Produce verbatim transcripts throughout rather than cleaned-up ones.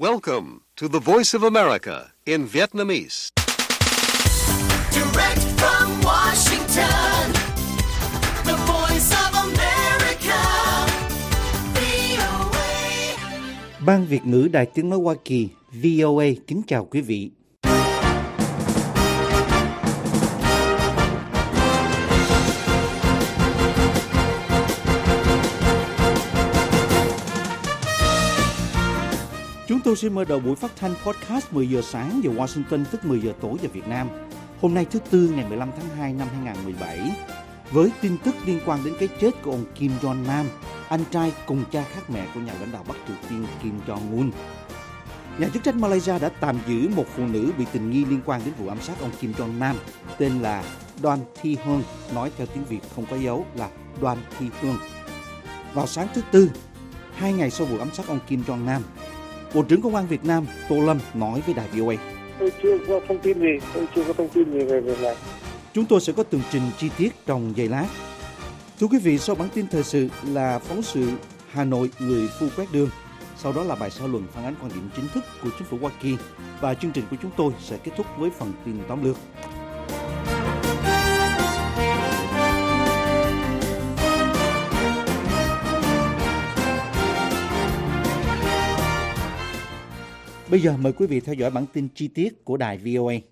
Welcome to the Voice of America in Vietnamese. Direct from Washington, the Voice of America, vê o a. Ban Việt ngữ Đài Tiếng nói Hoa Kỳ vê o a kính chào quý vị. Chúng tôi sẽ mở đầu buổi phát thanh podcast mười giờ sáng giờ Washington, tức mười giờ tối giờ Việt Nam. Hôm nay thứ Tư ngày mười lăm tháng hai năm hai không một bảy, với tin tức liên quan đến cái chết của ông Kim Jong Nam, anh trai cùng cha khác mẹ của nhà lãnh đạo Bắc Triều Tiên Kim Jong Un. Nhà chức trách Malaysia đã tạm giữ một phụ nữ bị tình nghi liên quan đến vụ ám sát ông Kim Jong Nam, tên là Đoàn Thi Hương, nói theo tiếng Việt không có dấu là Đoàn Thi Hương. Vào sáng thứ Tư, hai ngày sau vụ ám sát ông Kim Jong Nam, Bộ trưởng Công an Việt Nam Tô Lâm nói với đài vê o a: Tôi chưa có thông tin gì, tôi chưa có thông tin gì về việc này. Chúng tôi sẽ có tường trình chi tiết trong giây lát. Thưa quý vị, sau bản tin thời sự là phóng sự Hà Nội người phu quét đường, sau đó là bài xã luận phản ánh quan điểm chính thức của chính phủ Hoa Kỳ, và chương trình của chúng tôi sẽ kết thúc với phần tin tóm lược. Bây giờ mời quý vị theo dõi bản tin chi tiết của đài vê o a.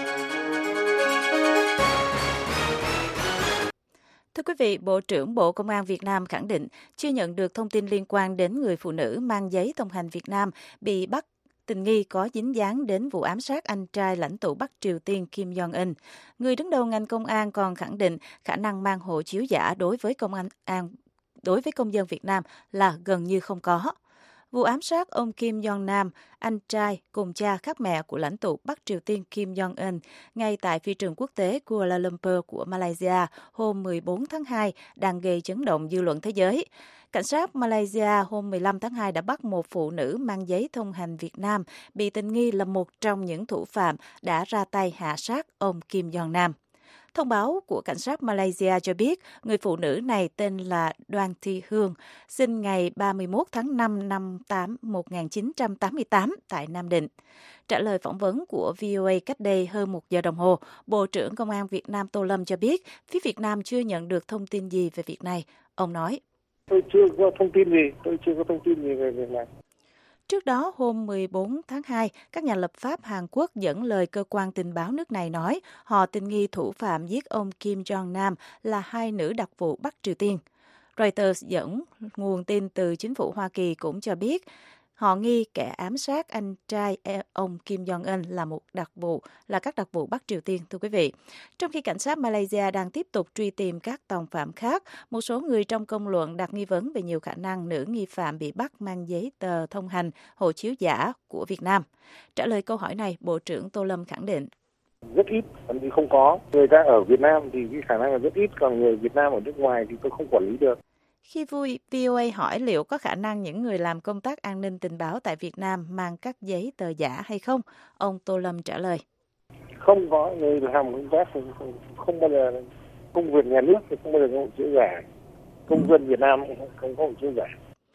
Thưa quý vị, Bộ trưởng Bộ Công an Việt Nam khẳng định chưa nhận được thông tin liên quan đến người phụ nữ mang giấy thông hành Việt Nam bị bắt tình nghi có dính dáng đến vụ ám sát anh trai lãnh tụ Bắc Triều Tiên Kim Jong Un. Người đứng đầu ngành công an còn khẳng định khả năng mang hộ chiếu giả đối với công an đối với công dân Việt Nam là gần như không có. Vụ ám sát ông Kim Jong Nam, anh trai cùng cha khác mẹ của lãnh tụ Bắc Triều Tiên Kim Jong Un, ngay tại phi trường quốc tế Kuala Lumpur của Malaysia hôm mười bốn tháng hai đang gây chấn động dư luận thế giới. Cảnh sát Malaysia hôm mười lăm tháng hai đã bắt một phụ nữ mang giấy thông hành Việt Nam bị tình nghi là một trong những thủ phạm đã ra tay hạ sát ông Kim Jong Nam. Thông báo của cảnh sát Malaysia cho biết người phụ nữ này tên là Đoàn Thi Hương, sinh ngày ba mươi mốt tháng năm năm một nghìn chín trăm tám mươi tám tại Nam Định. Trả lời phỏng vấn của vê o a cách đây hơn một giờ đồng hồ, Bộ trưởng Công an Việt Nam Tô Lâm cho biết phía Việt Nam chưa nhận được thông tin gì về việc này. Ông nói: Tôi chưa có thông tin gì, tôi chưa có thông tin gì về việc này. Trước đó, hôm mười bốn tháng hai, các nhà lập pháp Hàn Quốc dẫn lời cơ quan tình báo nước này nói họ tình nghi thủ phạm giết ông Kim Jong Nam là hai nữ đặc vụ Bắc Triều Tiên. Reuters dẫn nguồn tin từ chính phủ Hoa Kỳ cũng cho biết họ nghi kẻ ám sát anh trai ông Kim Jong-un là một đặc vụ, là các đặc vụ Bắc Triều Tiên, thưa quý vị. Trong khi cảnh sát Malaysia đang tiếp tục truy tìm các đồng phạm khác, một số người trong công luận đặt nghi vấn về nhiều khả năng nữ nghi phạm bị bắt mang giấy tờ thông hành, hộ chiếu giả của Việt Nam. Trả lời câu hỏi này, Bộ trưởng Tô Lâm khẳng định: Rất ít, thậm chí không có. Người ta ở Việt Nam thì cái khả năng là rất ít, còn người Việt Nam ở nước ngoài thì tôi không quản lý được. Khi vê o a hỏi liệu có khả năng những người làm công tác an ninh tình báo tại Việt Nam mang các giấy tờ giả hay không, ông Tô Lâm trả lời: Không có, người làm công tác không, không, không bao giờ, công việc nhà nước thì không bao giờ có hộ chiếu giả. Công dân Việt Nam cũng không có hộ chiếu giả.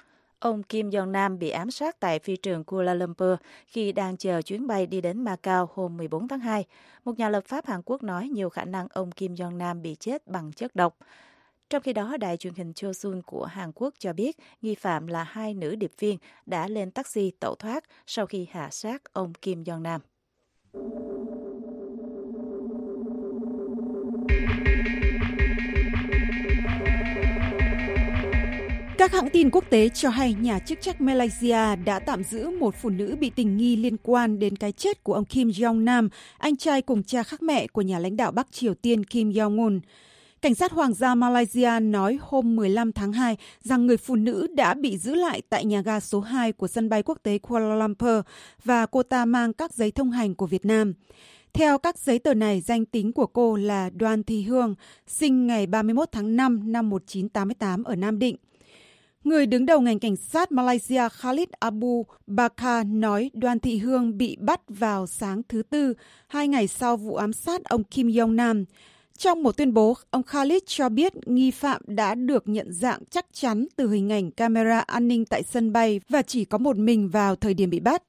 Ông Kim Jong Nam bị ám sát tại phi trường Kuala Lumpur khi đang chờ chuyến bay đi đến Macau hôm mười bốn tháng hai. Một nhà lập pháp Hàn Quốc nói nhiều khả năng ông Kim Jong Nam bị chết bằng chất độc. Trong khi đó, đài truyền hình Chosun của Hàn Quốc cho biết nghi phạm là hai nữ điệp viên đã lên taxi tẩu thoát sau khi hạ sát ông Kim Jong Nam. Các hãng tin quốc tế cho hay nhà chức trách Malaysia đã tạm giữ một phụ nữ bị tình nghi liên quan đến cái chết của ông Kim Jong Nam, anh trai cùng cha khác mẹ của nhà lãnh đạo Bắc Triều Tiên Kim Jong Un. Cảnh sát Hoàng gia Malaysia nói hôm mười lăm tháng hai rằng người phụ nữ đã bị giữ lại tại nhà ga số hai của sân bay quốc tế Kuala Lumpur và cô ta mang các giấy thông hành của Việt Nam. Theo các giấy tờ này, danh tính của cô là Đoàn Thi Hương, sinh ngày ba mươi mốt tháng năm năm một nghìn chín trăm tám mươi tám ở Nam Định. Người đứng đầu ngành cảnh sát Malaysia Khalid Abu Bakar nói Đoàn Thị Hương bị bắt vào sáng thứ Tư, hai ngày sau vụ ám sát ông Kim Jong Nam. Trong một tuyên bố, ông Khalid cho biết nghi phạm đã được nhận dạng chắc chắn từ hình ảnh camera an ninh tại sân bay và chỉ có một mình vào thời điểm bị bắt.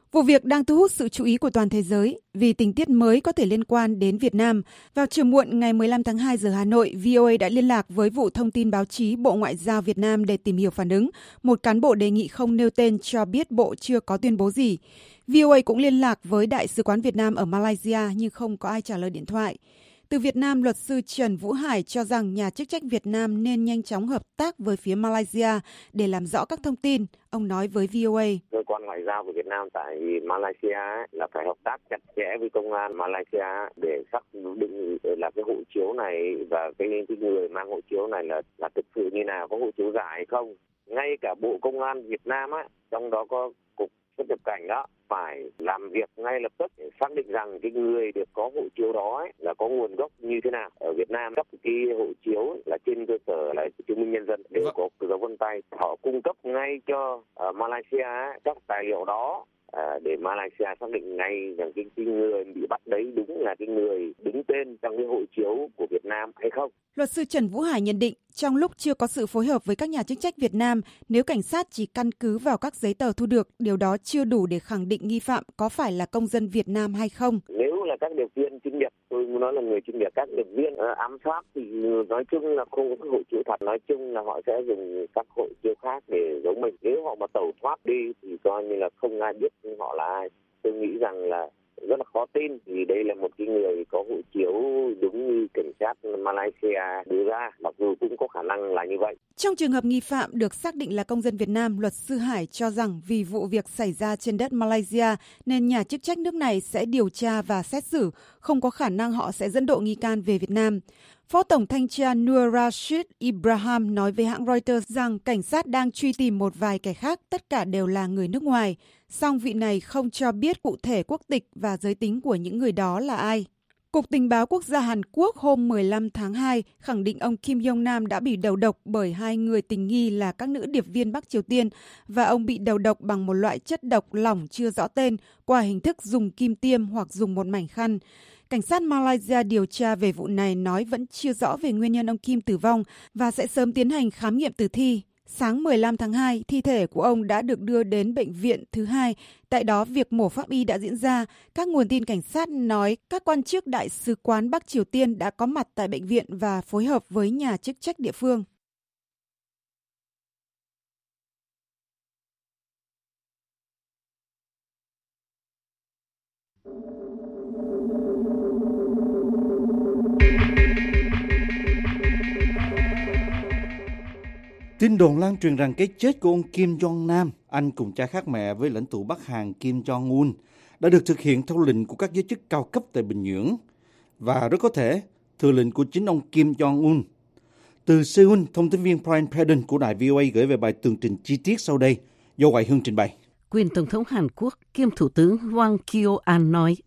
Vụ việc đang thu hút sự chú ý của toàn thế giới vì tình tiết mới có thể liên quan đến Việt Nam. Vào chiều muộn ngày mười lăm tháng hai giờ Hà Nội, vê o a đã liên lạc với vụ thông tin báo chí Bộ Ngoại giao Việt Nam để tìm hiểu phản ứng. Một cán bộ đề nghị không nêu tên cho biết Bộ chưa có tuyên bố gì. vê o a cũng liên lạc với Đại sứ quán Việt Nam ở Malaysia nhưng không có ai trả lời điện thoại. Từ Việt Nam, luật sư Trần Vũ Hải cho rằng nhà chức trách Việt Nam nên nhanh chóng hợp tác với phía Malaysia để làm rõ các thông tin. Ông nói với vê o a. Cơ quan ngoại giao của Việt Nam tại Malaysia là phải hợp tác chặt chẽ với công an Malaysia để xác định là cái hộ chiếu này và cái, cái người mang hộ chiếu này là là thực sự như nào, có hộ chiếu giả hay không. Ngay cả Bộ Công an Việt Nam á, trong đó có cục xuất nhập cảnh đó, phải làm việc ngay lập tức để xác định rằng cái người được có hộ chiếu đó ấy, là có nguồn gốc như thế nào. Ở Việt Nam cấp cái hộ chiếu là trên cơ sở là chứng minh nhân dân đều vâng. có dấu vân tay. Họ cung cấp ngay cho uh, Malaysia các tài liệu đó uh, để Malaysia xác định ngay rằng cái, cái người bị bắt đấy đúng là cái người đứng tên trong cái hộ chiếu của Việt Nam hay không. Luật sư Trần Vũ Hải nhận định, trong lúc chưa có sự phối hợp với các nhà chức trách Việt Nam, nếu cảnh sát chỉ căn cứ vào các giấy tờ thu được, điều đó chưa đủ để khẳng định nghi phạm có phải là công dân Việt Nam hay không. Nếu là các điệp viên chuyên nghiệp, tôi muốn nói là người chuyên nghiệp, các điệp viên uh, ám sát thì nói chung là không có hộ chiếu thật, nói chung là họ sẽ dùng các hộ chiếu khác để giấu mình. Nếu họ mà tẩu thoát đi thì coi như là không ai biết họ là ai. Tôi nghĩ rằng là rất là khó tin vì đây là một cái người có hộ chiếu đúng như cảnh sát Malaysia đưa ra, mặc dù cũng có khả năng là như vậy. Trong trường hợp nghi phạm được xác định là công dân Việt Nam, luật sư Hải cho rằng vì vụ việc xảy ra trên đất Malaysia nên nhà chức trách nước này sẽ điều tra và xét xử, không có khả năng họ sẽ dẫn độ nghi can về Việt Nam. Phó Tổng Thanh tra Nur Rashid Ibrahim nói với hãng Reuters rằng cảnh sát đang truy tìm một vài kẻ khác, tất cả đều là người nước ngoài. Song vị này không cho biết cụ thể quốc tịch và giới tính của những người đó là ai. Cục Tình báo Quốc gia Hàn Quốc hôm mười lăm tháng hai khẳng định ông Kim Jong Nam đã bị đầu độc bởi hai người tình nghi là các nữ điệp viên Bắc Triều Tiên và ông bị đầu độc bằng một loại chất độc lỏng chưa rõ tên qua hình thức dùng kim tiêm hoặc dùng một mảnh khăn. Cảnh sát Malaysia điều tra về vụ này nói vẫn chưa rõ về nguyên nhân ông Kim tử vong và sẽ sớm tiến hành khám nghiệm tử thi. Sáng mười lăm tháng hai, thi thể của ông đã được đưa đến bệnh viện thứ hai. Tại đó, việc mổ pháp y đã diễn ra. Các nguồn tin cảnh sát nói các quan chức Đại sứ quán Bắc Triều Tiên đã có mặt tại bệnh viện và phối hợp với nhà chức trách địa phương. Tin đồn lan truyền rằng cái chết của ông Kim Jong Nam, anh cùng cha khác mẹ với lãnh tụ Bắc Hàn Kim Jong Un, đã được thực hiện theo lệnh của các giới chức cao cấp tại Bình Nhưỡng và rất có thể thừa lệnh của chính ông Kim Jong Un. Từ Seoul, thông tin viên Brian Padden của đài vê o a gửi về bài tường trình chi tiết sau đây do Hoài Hương trình bày. Quyền Tổng thống Hàn Quốc kiêm Thủ tướng Hwang Kyo-an nói: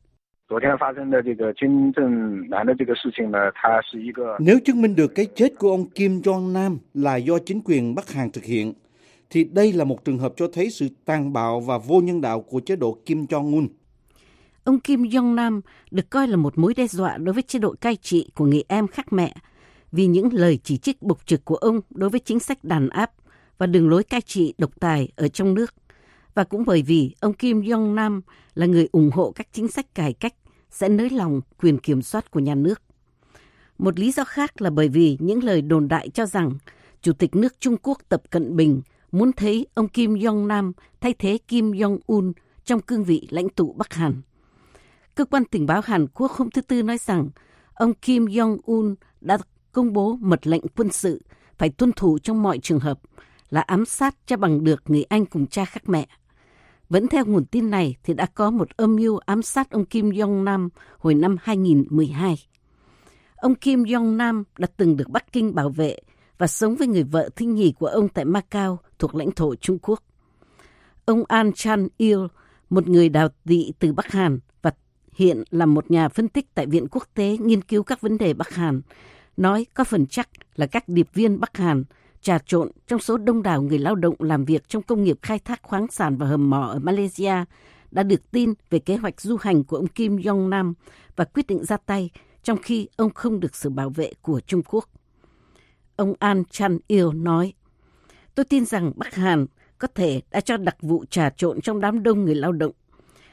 Nếu chứng minh được cái chết của ông Kim Jong Nam là do chính quyền Bắc Hàn thực hiện, thì đây là một trường hợp cho thấy sự tàn bạo và vô nhân đạo của chế độ Kim Jong Un. Ông Kim Jong Nam được coi là một mối đe dọa đối với chế độ cai trị của người em khác mẹ vì những lời chỉ trích bộc trực của ông đối với chính sách đàn áp và đường lối cai trị độc tài ở trong nước. Và cũng bởi vì ông Kim Jong Nam là người ủng hộ các chính sách cải cách sẽ nới lỏng quyền kiểm soát của nhà nước. Một lý do khác là bởi vì những lời đồn đại cho rằng Chủ tịch nước Trung Quốc Tập Cận Bình muốn thấy ông Kim Jong Nam thay thế Kim Jong Un trong cương vị lãnh tụ Bắc Hàn. Cơ quan tình báo Hàn Quốc hôm thứ Tư nói rằng ông Kim Jong Un đã công bố mật lệnh quân sự phải tuân thủ trong mọi trường hợp là ám sát cho bằng được người anh cùng cha khác mẹ. Vẫn theo nguồn tin này thì đã có một âm mưu ám sát ông Kim Jong Nam hồi năm hai không một hai. Ông Kim Jong Nam đã từng được Bắc Kinh bảo vệ và sống với người vợ thứ nhì của ông tại Macau thuộc lãnh thổ Trung Quốc. Ông An Chan-il, một người đào tị từ Bắc Hàn và hiện là một nhà phân tích tại Viện Quốc tế nghiên cứu các vấn đề Bắc Hàn, nói có phần chắc là các điệp viên Bắc Hàn trà trộn trong số đông đảo người lao động làm việc trong công nghiệp khai thác khoáng sản và hầm mỏ ở Malaysia đã được tin về kế hoạch du hành của ông Kim Jong Nam và quyết định ra tay trong khi ông không được sự bảo vệ của Trung Quốc. Ông An Chan-il nói: Tôi tin rằng Bắc Hàn có thể đã cho đặc vụ trà trộn trong đám đông người lao động.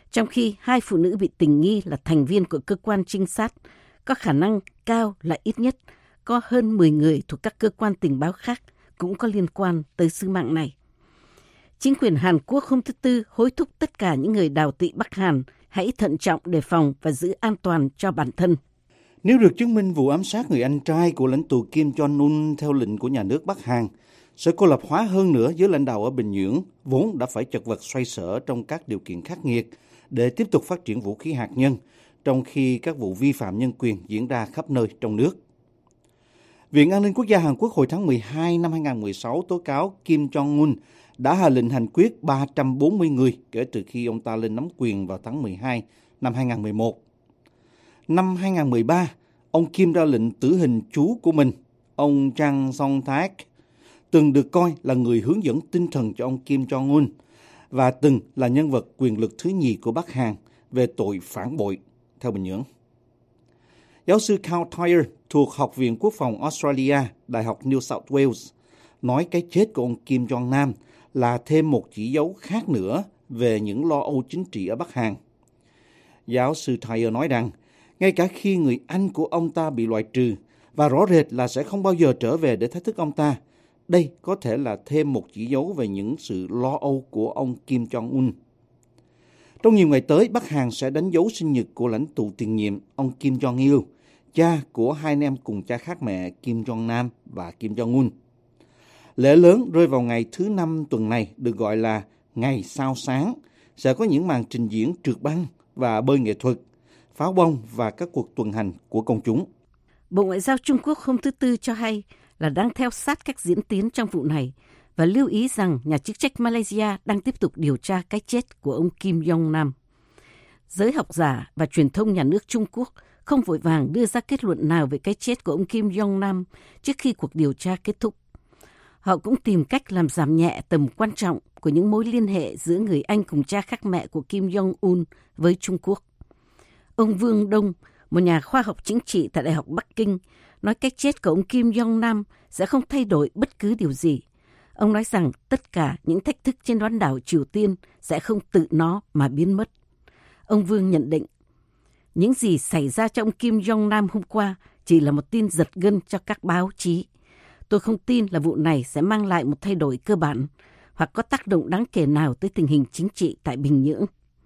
trong khi hai phụ nữ bị tình nghi là thành viên của cơ quan trinh sát, có khả năng cao là ít nhất có hơn mười người thuộc các cơ quan tình báo khác cũng có liên quan tới sứ mạng này. Chính quyền Hàn Quốc hôm thứ Tư hối thúc tất cả những người đào tị Bắc Hàn hãy thận trọng đề phòng và giữ an toàn cho bản thân. Nếu được chứng minh vụ ám sát người anh trai của lãnh tụ Kim Jong-un theo lệnh của nhà nước Bắc Hàn sẽ cô lập hóa hơn nữa giới lãnh đạo ở Bình Nhưỡng, vốn đã phải chật vật xoay sở trong các điều kiện khắc nghiệt để tiếp tục phát triển vũ khí hạt nhân, trong khi các vụ vi phạm nhân quyền diễn ra khắp nơi trong nước. Viện An ninh Quốc gia Hàn Quốc hồi tháng mười hai năm hai nghìn không trăm mười sáu tố cáo Kim Jong-un đã hạ lệnh hành quyết ba trăm bốn mươi người kể từ khi ông ta lên nắm quyền vào tháng mười hai năm hai nghìn không trăm mười một. Năm hai nghìn không trăm mười ba, ông Kim ra lệnh tử hình chú của mình, ông Chang Song-tak, từng được coi là người hướng dẫn tinh thần cho ông Kim Jong-un và từng là nhân vật quyền lực thứ nhì của Bắc Hàn về tội phản bội, theo Bình Nhưỡng. Giáo sư Carl Thayer thuộc Học viện Quốc phòng Australia, Đại học New South Wales, nói cái chết của ông Kim Jong-nam là thêm một chỉ dấu khác nữa về những lo âu chính trị ở Bắc Hàn. Giáo sư Thayer nói rằng, ngay cả khi người anh của ông ta bị loại trừ và rõ rệt là sẽ không bao giờ trở về để thách thức ông ta, đây có thể là thêm một chỉ dấu về những sự lo âu của ông Kim Jong-un. Trong nhiều ngày tới, Bắc Hàn sẽ đánh dấu sinh nhật của lãnh tụ tiền nhiệm ông Kim Jong-il, cha của hai anh em cùng cha khác mẹ Kim Jong-nam và Kim Jong-un. Lễ lớn rơi vào ngày thứ năm tuần này được gọi là Ngày Sao Sáng, sẽ có những màn trình diễn trượt băng và bơi nghệ thuật, pháo bông và các cuộc tuần hành của công chúng. Bộ Ngoại giao Trung Quốc hôm thứ Tư cho hay là đang theo sát các diễn tiến trong vụ này và lưu ý rằng nhà chức trách Malaysia đang tiếp tục điều tra cái chết của ông Kim Jong-nam. Giới học giả và truyền thông nhà nước Trung Quốc không vội vàng đưa ra kết luận nào về cái chết của ông Kim Jong-nam trước khi cuộc điều tra kết thúc. Họ cũng tìm cách làm giảm nhẹ tầm quan trọng của những mối liên hệ giữa người anh cùng cha khác mẹ của Kim Jong-un với Trung Quốc. Ông Vương Đông, một nhà khoa học chính trị tại Đại học Bắc Kinh, nói cái chết của ông Kim Jong-nam sẽ không thay đổi bất cứ điều gì. Ông nói rằng tất cả những thách thức trên bán đảo Triều Tiên sẽ không tự nó mà biến mất. Ông Vương nhận định, những gì xảy ra cho ông Kim Jong-nam hôm qua chỉ là một tin giật gân cho các báo chí. Tôi không tin là vụ này sẽ mang lại một thay đổi cơ bản hoặc có tác động đáng kể nào tới tình hình chính trị tại Bình Nhưỡng.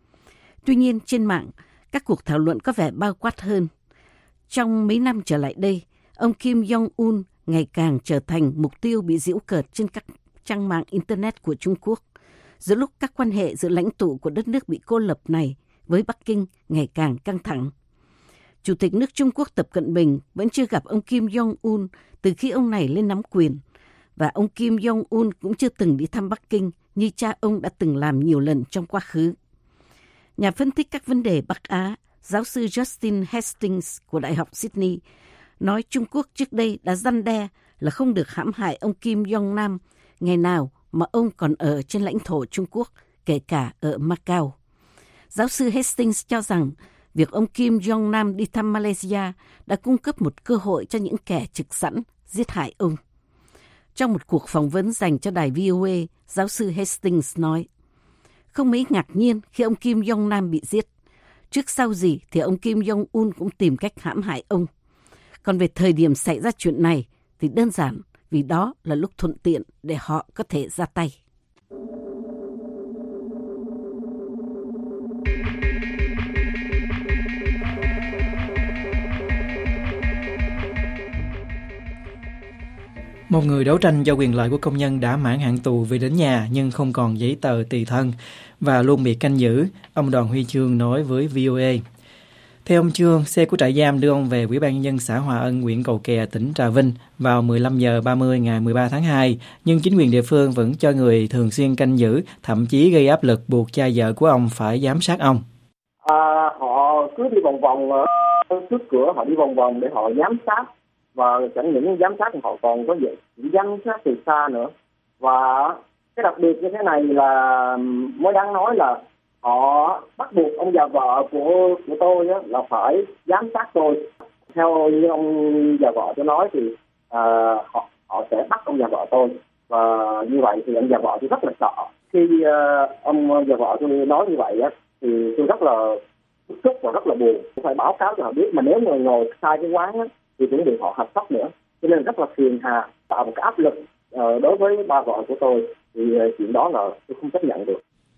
Tuy nhiên, trên mạng, các cuộc thảo luận có vẻ bao quát hơn. Trong mấy năm trở lại đây, ông Kim Jong-un ngày càng trở thành mục tiêu bị giễu cợt trên các trang mạng Internet của Trung Quốc, giữa lúc các quan hệ giữa lãnh tụ của đất nước bị cô lập này với Bắc Kinh ngày càng căng thẳng. Chủ tịch nước Trung Quốc Tập Cận Bình vẫn chưa gặp ông Kim Jong-un từ khi ông này lên nắm quyền, và ông Kim Jong-un cũng chưa từng đi thăm Bắc Kinh như cha ông đã từng làm nhiều lần trong quá khứ. Nhà phân tích các vấn đề Bắc Á, giáo sư Justin Hastings của Đại học Sydney, nói Trung Quốc trước đây đã răn đe là không được hãm hại ông Kim Jong-nam ngày nào mà ông còn ở trên lãnh thổ Trung Quốc, kể cả ở Macau. Giáo sư Hastings cho rằng việc ông Kim Jong-nam đi thăm Malaysia đã cung cấp một cơ hội cho những kẻ trực sẵn giết hại ông. Trong một cuộc phỏng vấn dành cho đài vê o a, giáo sư Hastings nói, không mấy ngạc nhiên khi ông Kim Jong-nam bị giết. Trước sau gì thì ông Kim Jong-un cũng tìm cách hãm hại ông. Còn về thời điểm xảy ra chuyện này thì đơn giản vì đó là lúc thuận tiện để họ có thể ra tay. Một người đấu tranh cho quyền lợi của công nhân đã mãn hạn tù về đến nhà nhưng không còn giấy tờ tùy thân và luôn bị canh giữ, ông Đoàn Huy Chương nói với vê o a. Theo ông Chương, xe của trại giam đưa ông về Ủy ban nhân dân xã Hòa Ân, huyện Cầu Kè, tỉnh Trà Vinh vào mười lăm giờ ba mươi ngày mười ba tháng hai, nhưng chính quyền địa phương vẫn cho người thường xuyên canh giữ, thậm chí gây áp lực buộc cha vợ của ông phải giám sát ông. À, họ cứ đi vòng vòng ở trước cửa, họ đi vòng vòng để họ giám sát, và chẳng những giám sát họ còn có việc giám sát từ xa nữa. Và cái đặc biệt như thế này là mới đáng nói là họ bắt buộc ông già vợ của của tôi á, là phải giám sát tôi. Theo như ông già vợ tôi nói thì à, họ họ sẽ bắt ông già vợ tôi, và như vậy thì ông già vợ tôi rất là sợ. Khi uh, ông già vợ tôi nói như vậy á, thì tôi rất là bức xúc và rất là buồn. Phải báo cáo cho họ biết, mà nếu người ngồi sai cái quán á, thì cũng bị họ hạch sóc nữa. Cho nên rất là phiền hà, tạo một cái áp lực uh, đối với ba vợ của tôi. Thì uh, chuyện đó là tôi không chấp nhận được.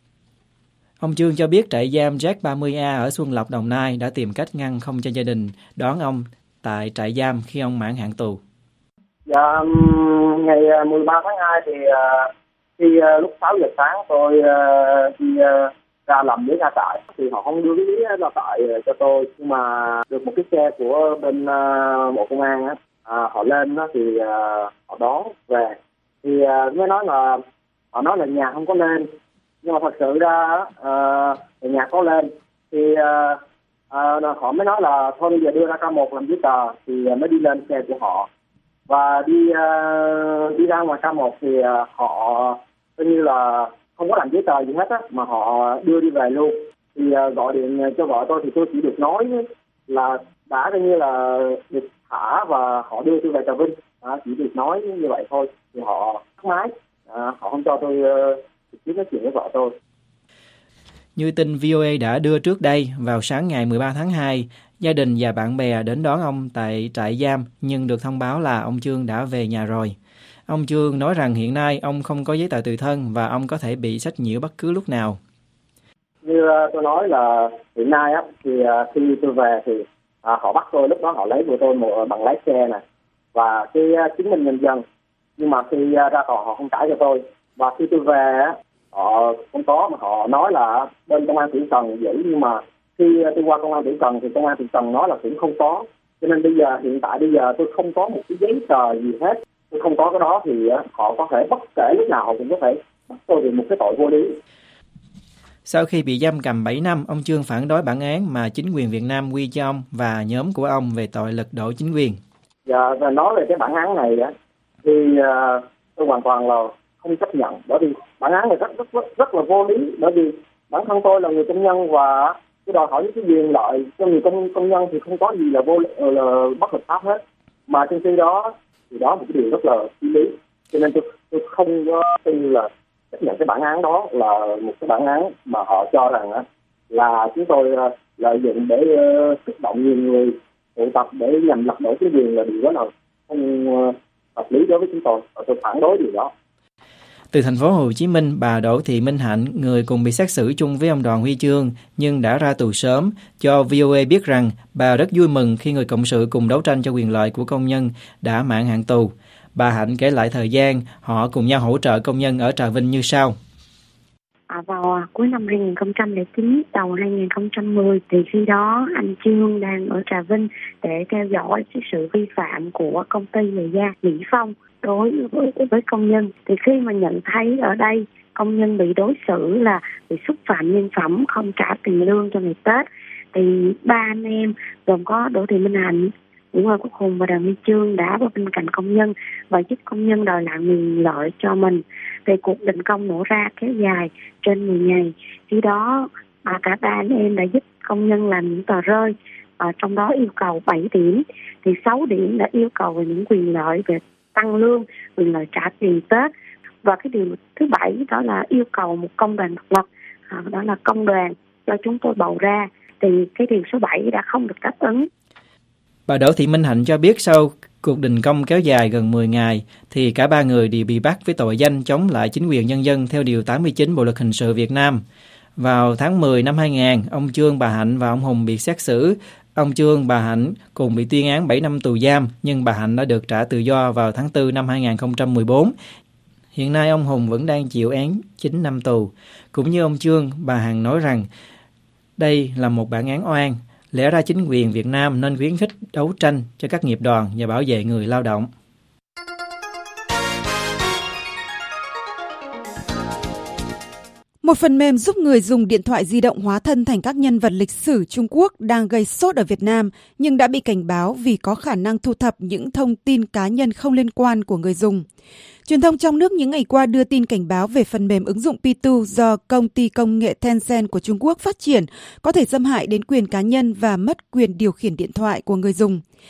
Ông Chương cho biết trại giam Jack ba mươi A ở Xuân Lộc, Đồng Nai đã tìm cách ngăn không cho gia đình đón ông tại trại giam khi ông mãn hạn tù. Dạ, ngày mười ba tháng hai thì uh, khi uh, lúc sáu giờ sáng tôi uh, đi uh, ra làm với ra trại thì họ không đưa cái lý ra trại cho tôi, nhưng mà được một cái xe của bên uh, bộ công an á, à, họ lên đó thì uh, họ đón về thì uh, mới nói là họ nói là nhà không có lên, nhưng mà thật sự ra uh, nhà có lên thì uh, uh, họ mới nói là thôi bây giờ đưa ra K một làm giấy tờ thì uh, mới đi lên xe của họ và đi uh, đi ra ngoài K một thì uh, họ coi như là không có làm giấy tờ gì hết á, mà họ đưa đi về luôn. Thì uh, gọi điện cho vợ tôi thì tôi chỉ được nói là đã coi như là được thả và họ đưa tôi về Trà Vinh, à, chỉ được nói như vậy thôi. Thì họ tắt máy, à, họ không cho tôi uh, trực tiếp nói chuyện với vợ tôi. Như tin vê o a đã đưa trước đây, vào sáng ngày mười ba tháng hai, gia đình và bạn bè đến đón ông tại trại giam nhưng được thông báo là ông Chương đã về nhà rồi. Ông Chương nói rằng hiện nay ông không có giấy tờ tùy thân và ông có thể bị sách nhiễu bất cứ lúc nào. Như tôi nói là hiện nay á, thì khi tôi về thì à, họ bắt tôi, lúc đó họ lấy của tôi một bằng lái xe này và cái chứng minh nhân dân, nhưng mà khi ra tòa họ không trả cho tôi. Và khi tôi về á, họ không có, mà họ nói là bên công an Tiểu Cần giữ, nhưng mà khi tôi qua công an Tiểu Cần thì công an Tiểu Cần nói là cũng không có. Cho nên bây giờ hiện tại bây giờ tôi không có một cái giấy tờ gì hết. Tôi không có cái đó thì họ có thể bất kể lúc nào họ cũng có thể bắt tôi vì một cái tội vô lý. Sau khi bị giam cầm bảy năm, ông Chương phản đối bản án mà chính quyền Việt Nam quy cho ông và nhóm của ông về tội lật đổ chính quyền. Dạ, và nói về cái bản án này á, thì uh, tôi hoàn toàn là không chấp nhận, bởi vì bản án này rất rất rất, rất là vô lý, bởi vì bản thân tôi là người công nhân và tôi đòi hỏi những cái quyền lợi cho người công công nhân thì không có gì là vô là bất hợp pháp hết, mà trên khi đó thì đó là một cái điều rất là phi lý, cho nên tôi tôi không có tin là chấp nhận cái bản án đó là một cái bản án mà họ cho rằng á là chúng tôi uh, lợi dụng để uh, kích động nhiều người tụ tập để nhằm lật đổ chính quyền, là điều đó là không uh, hợp lý đối với chúng tôi, và tôi phản đối điều đó. Từ thành phố Hồ Chí Minh, bà Đỗ Thị Minh Hạnh, người cùng bị xét xử chung với ông Đoàn Huy Chương nhưng đã ra tù sớm, cho vê o a biết rằng bà rất vui mừng khi người cộng sự cùng đấu tranh cho quyền lợi của công nhân đã mãn hạn tù. Bà Hạnh kể lại thời gian họ cùng nhau hỗ trợ công nhân ở Trà Vinh như sau. À, vào cuối năm hai nghìn không trăm lẻ chín, đầu hai nghìn không trăm mười thì khi đó anh Chương đang ở Trà Vinh để theo dõi cái sự vi phạm của công ty giày da Mỹ Phong đối với, với công nhân. Thì khi mà nhận thấy ở đây công nhân bị đối xử là bị xúc phạm nhân phẩm, không trả tiền lương cho ngày Tết, thì ba anh em gồm có Đỗ Thị Minh Hạnh, Nguyễn Hoàng Quốc Hùng và Đoàn Huy Chương đã vào bên cạnh công nhân và giúp công nhân đòi lại quyền lợi cho mình. Thì cuộc đình công nổ ra kéo dài trên mười ngày. Khi đó mà cả ba anh em đã giúp công nhân làm những tờ rơi, và trong đó yêu cầu bảy điểm, thì sáu điểm đã yêu cầu về những quyền lợi về tăng lương, quyền lợi trả tiền Tết. Và cái điều thứ bảy đó là yêu cầu một công đoàn độc lập, đó là công đoàn do chúng tôi bầu ra. Thì cái điều số bảy đã không được đáp ứng. Bà Đỗ Thị Minh Hạnh cho biết sau cuộc đình công kéo dài gần mười ngày thì cả ba người đều bị bắt với tội danh chống lại chính quyền nhân dân theo Điều tám mươi chín Bộ Luật Hình sự Việt Nam. Vào tháng mười năm hai nghìn, ông Chương, bà Hạnh và ông Hùng bị xét xử. Ông Chương, bà Hạnh cùng bị tuyên án bảy năm tù giam, nhưng bà Hạnh đã được trả tự do vào tháng tư năm hai nghìn không trăm mười bốn. Hiện nay ông Hùng vẫn đang chịu án chín năm tù. Cũng như ông Chương, bà Hạnh nói rằng đây là một bản án oan. Lẽ ra chính quyền Việt Nam nên khuyến khích đấu tranh cho các nghiệp đoàn và bảo vệ người lao động. Một phần mềm giúp người dùng điện thoại di động hóa thân thành các nhân vật lịch sử Trung Quốc đang gây sốt ở Việt Nam, nhưng đã bị cảnh báo vì có khả năng thu thập những thông tin cá nhân không liên quan của người dùng. Truyền thông trong nước những ngày qua đưa tin cảnh báo về phần mềm ứng dụng P hai do công ty công nghệ Tencent của Trung Quốc phát triển có thể xâm hại đến quyền cá nhân và mất quyền điều khiển điện thoại của người dùng.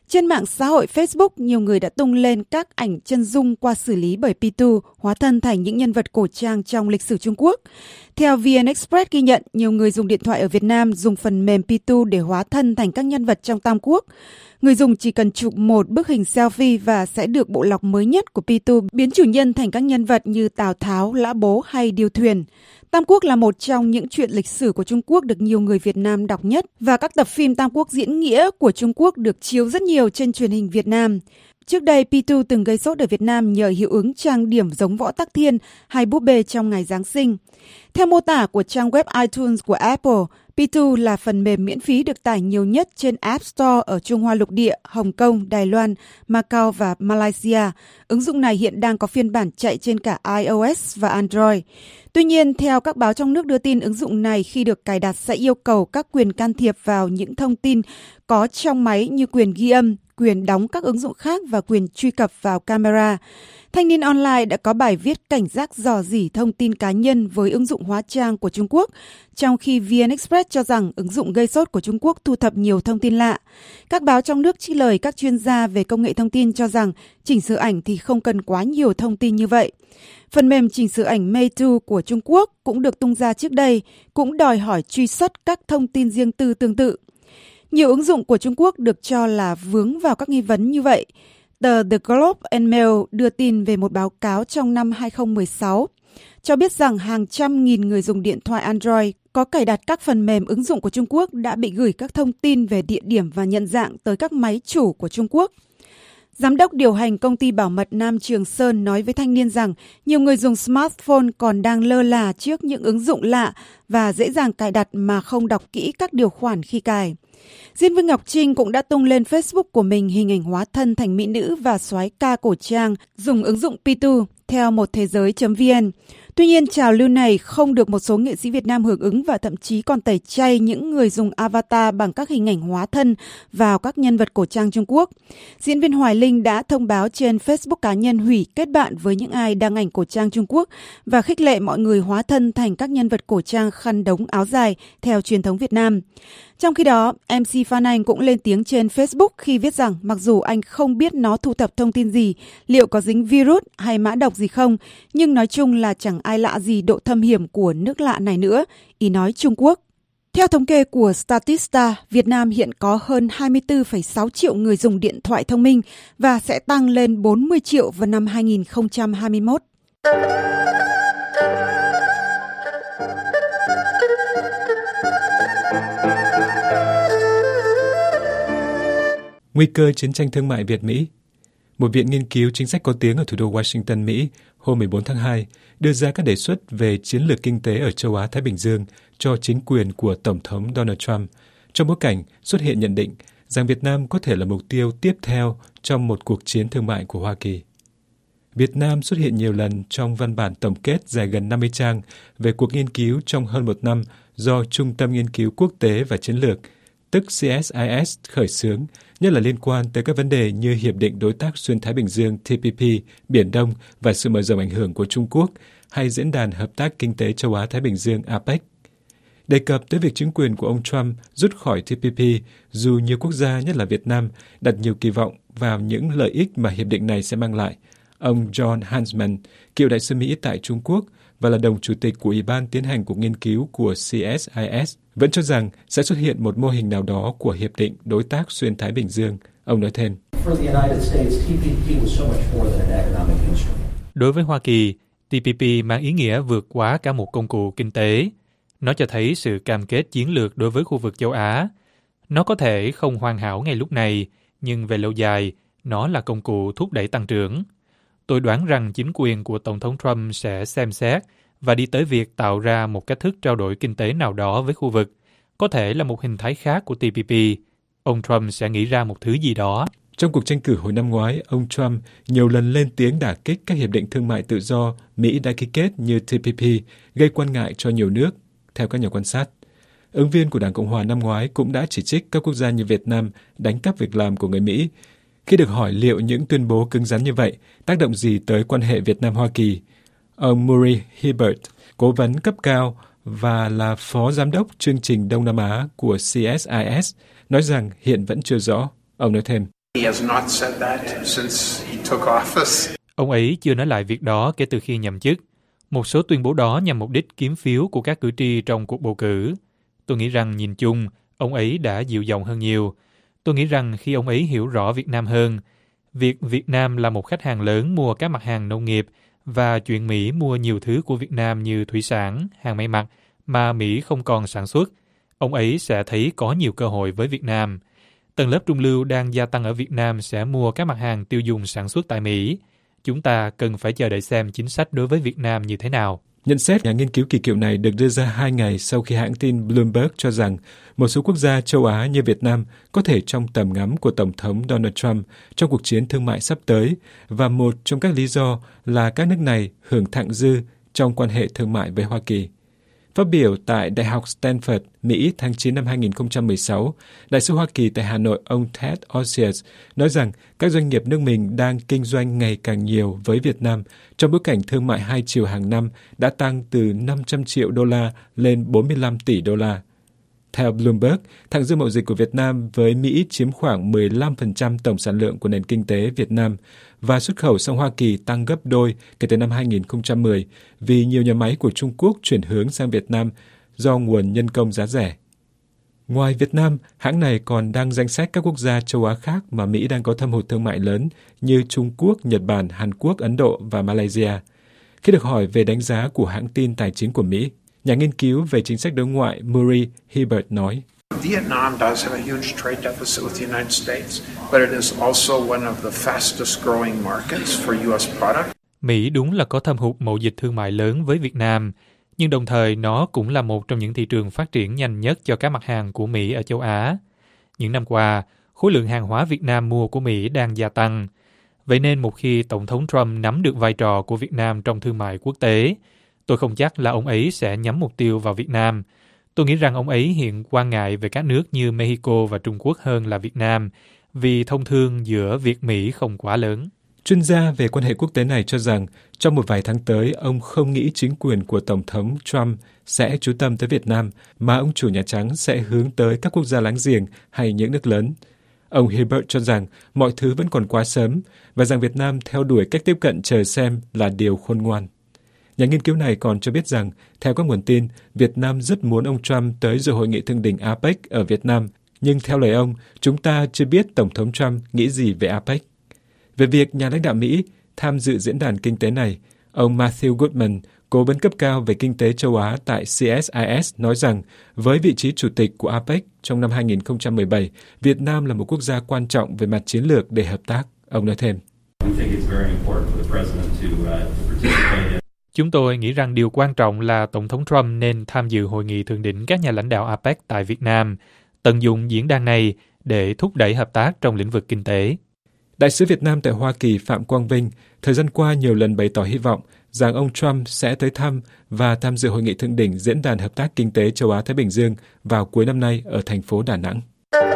Trên mạng xã hội Facebook, nhiều người đã tung lên các ảnh chân dung qua xử lý bởi pê hai hóa thân thành những nhân vật cổ trang trong lịch sử Trung Quốc. Theo vê en Express ghi nhận, nhiều người dùng điện thoại ở Việt Nam dùng phần mềm pê hai để hóa thân thành các nhân vật trong Tam Quốc. Người dùng chỉ cần chụp một bức hình selfie và sẽ được bộ lọc mới nhất của pê hai biến chủ nhân thành các nhân vật như Tào Tháo, Lã Bố hay Điêu Thuyền. Tam Quốc là một trong những truyện lịch sử của Trung Quốc được nhiều người Việt Nam đọc nhất, và các tập phim Tam Quốc diễn nghĩa của Trung Quốc được chiếu rất nhiều trên truyền hình Việt Nam. Trước đây, pê hai từng gây sốt ở Việt Nam nhờ hiệu ứng trang điểm giống Võ Tắc Thiên hay búp bê trong ngày Giáng sinh. Theo mô tả của trang web iTunes của Apple, pê hai là phần mềm miễn phí được tải nhiều nhất trên App Store ở Trung Hoa lục địa, Hồng Kông, Đài Loan, Macau và Malaysia. Ứng dụng này hiện đang có phiên bản chạy trên cả iOS và Android. Tuy nhiên, theo các báo trong nước đưa tin, ứng dụng này khi được cài đặt sẽ yêu cầu các quyền can thiệp vào những thông tin có trong máy như quyền ghi âm, quyền đóng các ứng dụng khác và quyền truy cập vào camera. Thanh niên Online đã có bài viết cảnh giác rò rỉ thông tin cá nhân với ứng dụng hóa trang của Trung Quốc, trong khi vê en Express cho rằng ứng dụng gây sốt của Trung Quốc thu thập nhiều thông tin lạ. Các báo trong nước trích lời các chuyên gia về công nghệ thông tin cho rằng chỉnh sửa ảnh thì không cần quá nhiều thông tin như vậy. Phần mềm chỉnh sửa ảnh Meitu của Trung Quốc cũng được tung ra trước đây, cũng đòi hỏi truy xuất các thông tin riêng tư tương tự. Nhiều ứng dụng của Trung Quốc được cho là vướng vào các nghi vấn như vậy. Tờ The Globe and Mail đưa tin về một báo cáo trong năm hai không một sáu, cho biết rằng hàng trăm nghìn người dùng điện thoại Android có cài đặt các phần mềm ứng dụng của Trung Quốc đã bị gửi các thông tin về địa điểm và nhận dạng tới các máy chủ của Trung Quốc. Giám đốc điều hành công ty bảo mật Nam Trường Sơn nói với thanh niên rằng nhiều người dùng smartphone còn đang lơ là trước những ứng dụng lạ và dễ dàng cài đặt mà không đọc kỹ các điều khoản khi cài. Diễn viên Ngọc Trinh cũng đã tung lên Facebook của mình hình ảnh hóa thân thành mỹ nữ và soái ca cổ trang dùng ứng dụng pê hai theo một thế giới chấm vn. Tuy nhiên, trào lưu này không được một số nghệ sĩ Việt Nam hưởng ứng và thậm chí còn tẩy chay những người dùng avatar bằng các hình ảnh hóa thân vào các nhân vật cổ trang Trung Quốc. Diễn viên Hoài Linh đã thông báo trên Facebook cá nhân hủy kết bạn với những ai đăng ảnh cổ trang Trung Quốc và khích lệ mọi người hóa thân thành các nhân vật cổ trang khăn đống áo dài theo truyền thống Việt Nam. Trong khi đó, em xê Phan Anh cũng lên tiếng trên Facebook khi viết rằng mặc dù anh không biết nó thu thập thông tin gì, liệu có dính virus hay mã độc gì không, nhưng nói chung là chẳng ai lạ gì độ thâm hiểm của nước lạ này nữa, ý nói Trung Quốc. Theo thống kê của Statista, Việt Nam hiện có hơn hai mươi tư phẩy sáu triệu người dùng điện thoại thông minh và sẽ tăng lên bốn mươi triệu vào năm hai nghìn không trăm hai mươi mốt. Nguy cơ chiến tranh thương mại Việt-Mỹ. Một viện nghiên cứu chính sách có tiếng ở thủ đô Washington, Mỹ, hôm mười bốn tháng hai đưa ra các đề xuất về chiến lược kinh tế ở châu Á-Thái Bình Dương cho chính quyền của Tổng thống Donald Trump, trong bối cảnh xuất hiện nhận định rằng Việt Nam có thể là mục tiêu tiếp theo trong một cuộc chiến thương mại của Hoa Kỳ. Việt Nam xuất hiện nhiều lần trong văn bản tổng kết dài gần năm mươi trang về cuộc nghiên cứu trong hơn một năm do Trung tâm Nghiên cứu Quốc tế và Chiến lược, tức xê ét i ét, khởi xướng, nhất là liên quan tới các vấn đề như Hiệp định Đối tác Xuyên Thái Bình Dương T P P, Biển Đông và sự mở rộng ảnh hưởng của Trung Quốc, hay Diễn đàn Hợp tác Kinh tế Châu Á-Thái Bình Dương a pếch. Đề cập tới việc chính quyền của ông Trump rút khỏi T P P, dù nhiều quốc gia, nhất là Việt Nam, đặt nhiều kỳ vọng vào những lợi ích mà hiệp định này sẽ mang lại, ông John Huntsman, cựu đại sứ Mỹ tại Trung Quốc và là đồng chủ tịch của Ủy ban tiến hành cuộc nghiên cứu của xê ét i ét, vẫn cho rằng sẽ xuất hiện một mô hình nào đó của Hiệp định Đối tác Xuyên Thái Bình Dương. Ông nói thêm. Đối với Hoa Kỳ, T P P mang ý nghĩa vượt quá cả một công cụ kinh tế. Nó cho thấy sự cam kết chiến lược đối với khu vực châu Á. Nó có thể không hoàn hảo ngay lúc này, nhưng về lâu dài, nó là công cụ thúc đẩy tăng trưởng. Tôi đoán rằng chính quyền của Tổng thống Trump sẽ xem xét và đi tới việc tạo ra một cách thức trao đổi kinh tế nào đó với khu vực, có thể là một hình thái khác của T P P. Ông Trump sẽ nghĩ ra một thứ gì đó. Trong cuộc tranh cử hồi năm ngoái, ông Trump nhiều lần lên tiếng đả kích các hiệp định thương mại tự do Mỹ đã ký kết như T P P, gây quan ngại cho nhiều nước, theo các nhà quan sát. Ứng viên của Đảng Cộng hòa năm ngoái cũng đã chỉ trích các quốc gia như Việt Nam đánh cắp việc làm của người Mỹ. Khi được hỏi liệu những tuyên bố cứng rắn như vậy tác động gì tới quan hệ Việt Nam-Hoa Kỳ, ông Murray Hibbert, cố vấn cấp cao và là phó giám đốc chương trình Đông Nam Á của xê ét i ét, nói rằng hiện vẫn chưa rõ. Ông nói thêm. Ông ấy chưa nói lại việc đó kể từ khi nhậm chức. Một số tuyên bố đó nhằm mục đích kiếm phiếu của các cử tri trong cuộc bầu cử. Tôi nghĩ rằng nhìn chung, ông ấy đã dịu giọng hơn nhiều. Tôi nghĩ rằng khi ông ấy hiểu rõ Việt Nam hơn, việc Việt Nam là một khách hàng lớn mua các mặt hàng nông nghiệp và chuyện Mỹ mua nhiều thứ của Việt Nam như thủy sản, hàng may mặc mà Mỹ không còn sản xuất, ông ấy sẽ thấy có nhiều cơ hội với Việt Nam. Tầng lớp trung lưu đang gia tăng ở Việt Nam sẽ mua các mặt hàng tiêu dùng sản xuất tại Mỹ. Chúng ta cần phải chờ đợi xem chính sách đối với Việt Nam như thế nào. Nhận xét nhà nghiên cứu kỳ cựu này được đưa ra hai ngày sau khi hãng tin Bloomberg cho rằng một số quốc gia châu Á như Việt Nam có thể trong tầm ngắm của Tổng thống Donald Trump trong cuộc chiến thương mại sắp tới, và một trong các lý do là các nước này hưởng thặng dư trong quan hệ thương mại với Hoa Kỳ. Phát biểu tại Đại học Stanford, Mỹ tháng chín năm hai nghìn không trăm mười sáu, Đại sứ Hoa Kỳ tại Hà Nội ông Ted Osius nói rằng các doanh nghiệp nước mình đang kinh doanh ngày càng nhiều với Việt Nam trong bối cảnh thương mại hai chiều hàng năm đã tăng từ năm trăm triệu đô la lên bốn mươi lăm tỷ đô la. Theo Bloomberg, thặng dư mậu dịch của Việt Nam với Mỹ chiếm khoảng mười lăm phần trăm tổng sản lượng của nền kinh tế Việt Nam, và xuất khẩu sang Hoa Kỳ tăng gấp đôi kể từ năm hai nghìn không trăm mười vì nhiều nhà máy của Trung Quốc chuyển hướng sang Việt Nam do nguồn nhân công giá rẻ. Ngoài Việt Nam, hãng này còn đăng danh sách các quốc gia châu Á khác mà Mỹ đang có thâm hụt thương mại lớn như Trung Quốc, Nhật Bản, Hàn Quốc, Ấn Độ và Malaysia. Khi được hỏi về đánh giá của hãng tin tài chính của Mỹ, nhà nghiên cứu về chính sách đối ngoại Murray Hibbert nói: Vietnam does have a huge trade deficit with the United States, but it is also one of the fastest growing markets for U S product. Mỹ đúng là có thâm hụt mậu dịch thương mại lớn với Việt Nam, nhưng đồng thời nó cũng là một trong những thị trường phát triển nhanh nhất cho các mặt hàng của Mỹ ở châu Á. Những năm qua, khối lượng hàng hóa Việt Nam mua của Mỹ đang gia tăng. Vậy nên một khi Tổng thống Trump nắm được vai trò của Việt Nam trong thương mại quốc tế, tôi không chắc là ông ấy sẽ nhắm mục tiêu vào Việt Nam. Tôi nghĩ rằng ông ấy hiện quan ngại về các nước như Mexico và Trung Quốc hơn là Việt Nam, vì thông thương giữa Việt-Mỹ không quá lớn. Chuyên gia về quan hệ quốc tế này cho rằng trong một vài tháng tới, ông không nghĩ chính quyền của Tổng thống Trump sẽ chú tâm tới Việt Nam, mà ông chủ Nhà Trắng sẽ hướng tới các quốc gia láng giềng hay những nước lớn. Ông Hibbert cho rằng mọi thứ vẫn còn quá sớm và rằng Việt Nam theo đuổi cách tiếp cận chờ xem là điều khôn ngoan. Nhà nghiên cứu này còn cho biết rằng, theo các nguồn tin, Việt Nam rất muốn ông Trump tới dự hội nghị thượng đỉnh a pếch ở Việt Nam, nhưng theo lời ông, chúng ta chưa biết Tổng thống Trump nghĩ gì về a pếch. Về việc nhà lãnh đạo Mỹ tham dự diễn đàn kinh tế này, ông Matthew Goodman, cố vấn cấp cao về kinh tế châu Á tại xê ét i ét, nói rằng với vị trí chủ tịch của a pếch trong năm hai nghìn không trăm mười bảy, Việt Nam là một quốc gia quan trọng về mặt chiến lược để hợp tác. Ông nói thêm: Chúng tôi nghĩ rằng điều quan trọng là Tổng thống Trump nên tham dự hội nghị thượng đỉnh các nhà lãnh đạo a pếch tại Việt Nam, tận dụng diễn đàn này để thúc đẩy hợp tác trong lĩnh vực kinh tế. Đại sứ Việt Nam tại Hoa Kỳ Phạm Quang Vinh thời gian qua nhiều lần bày tỏ hy vọng rằng ông Trump sẽ tới thăm và tham dự hội nghị thượng đỉnh Diễn đàn Hợp tác Kinh tế Châu Á-Thái Bình Dương vào cuối năm nay ở thành phố Đà Nẵng.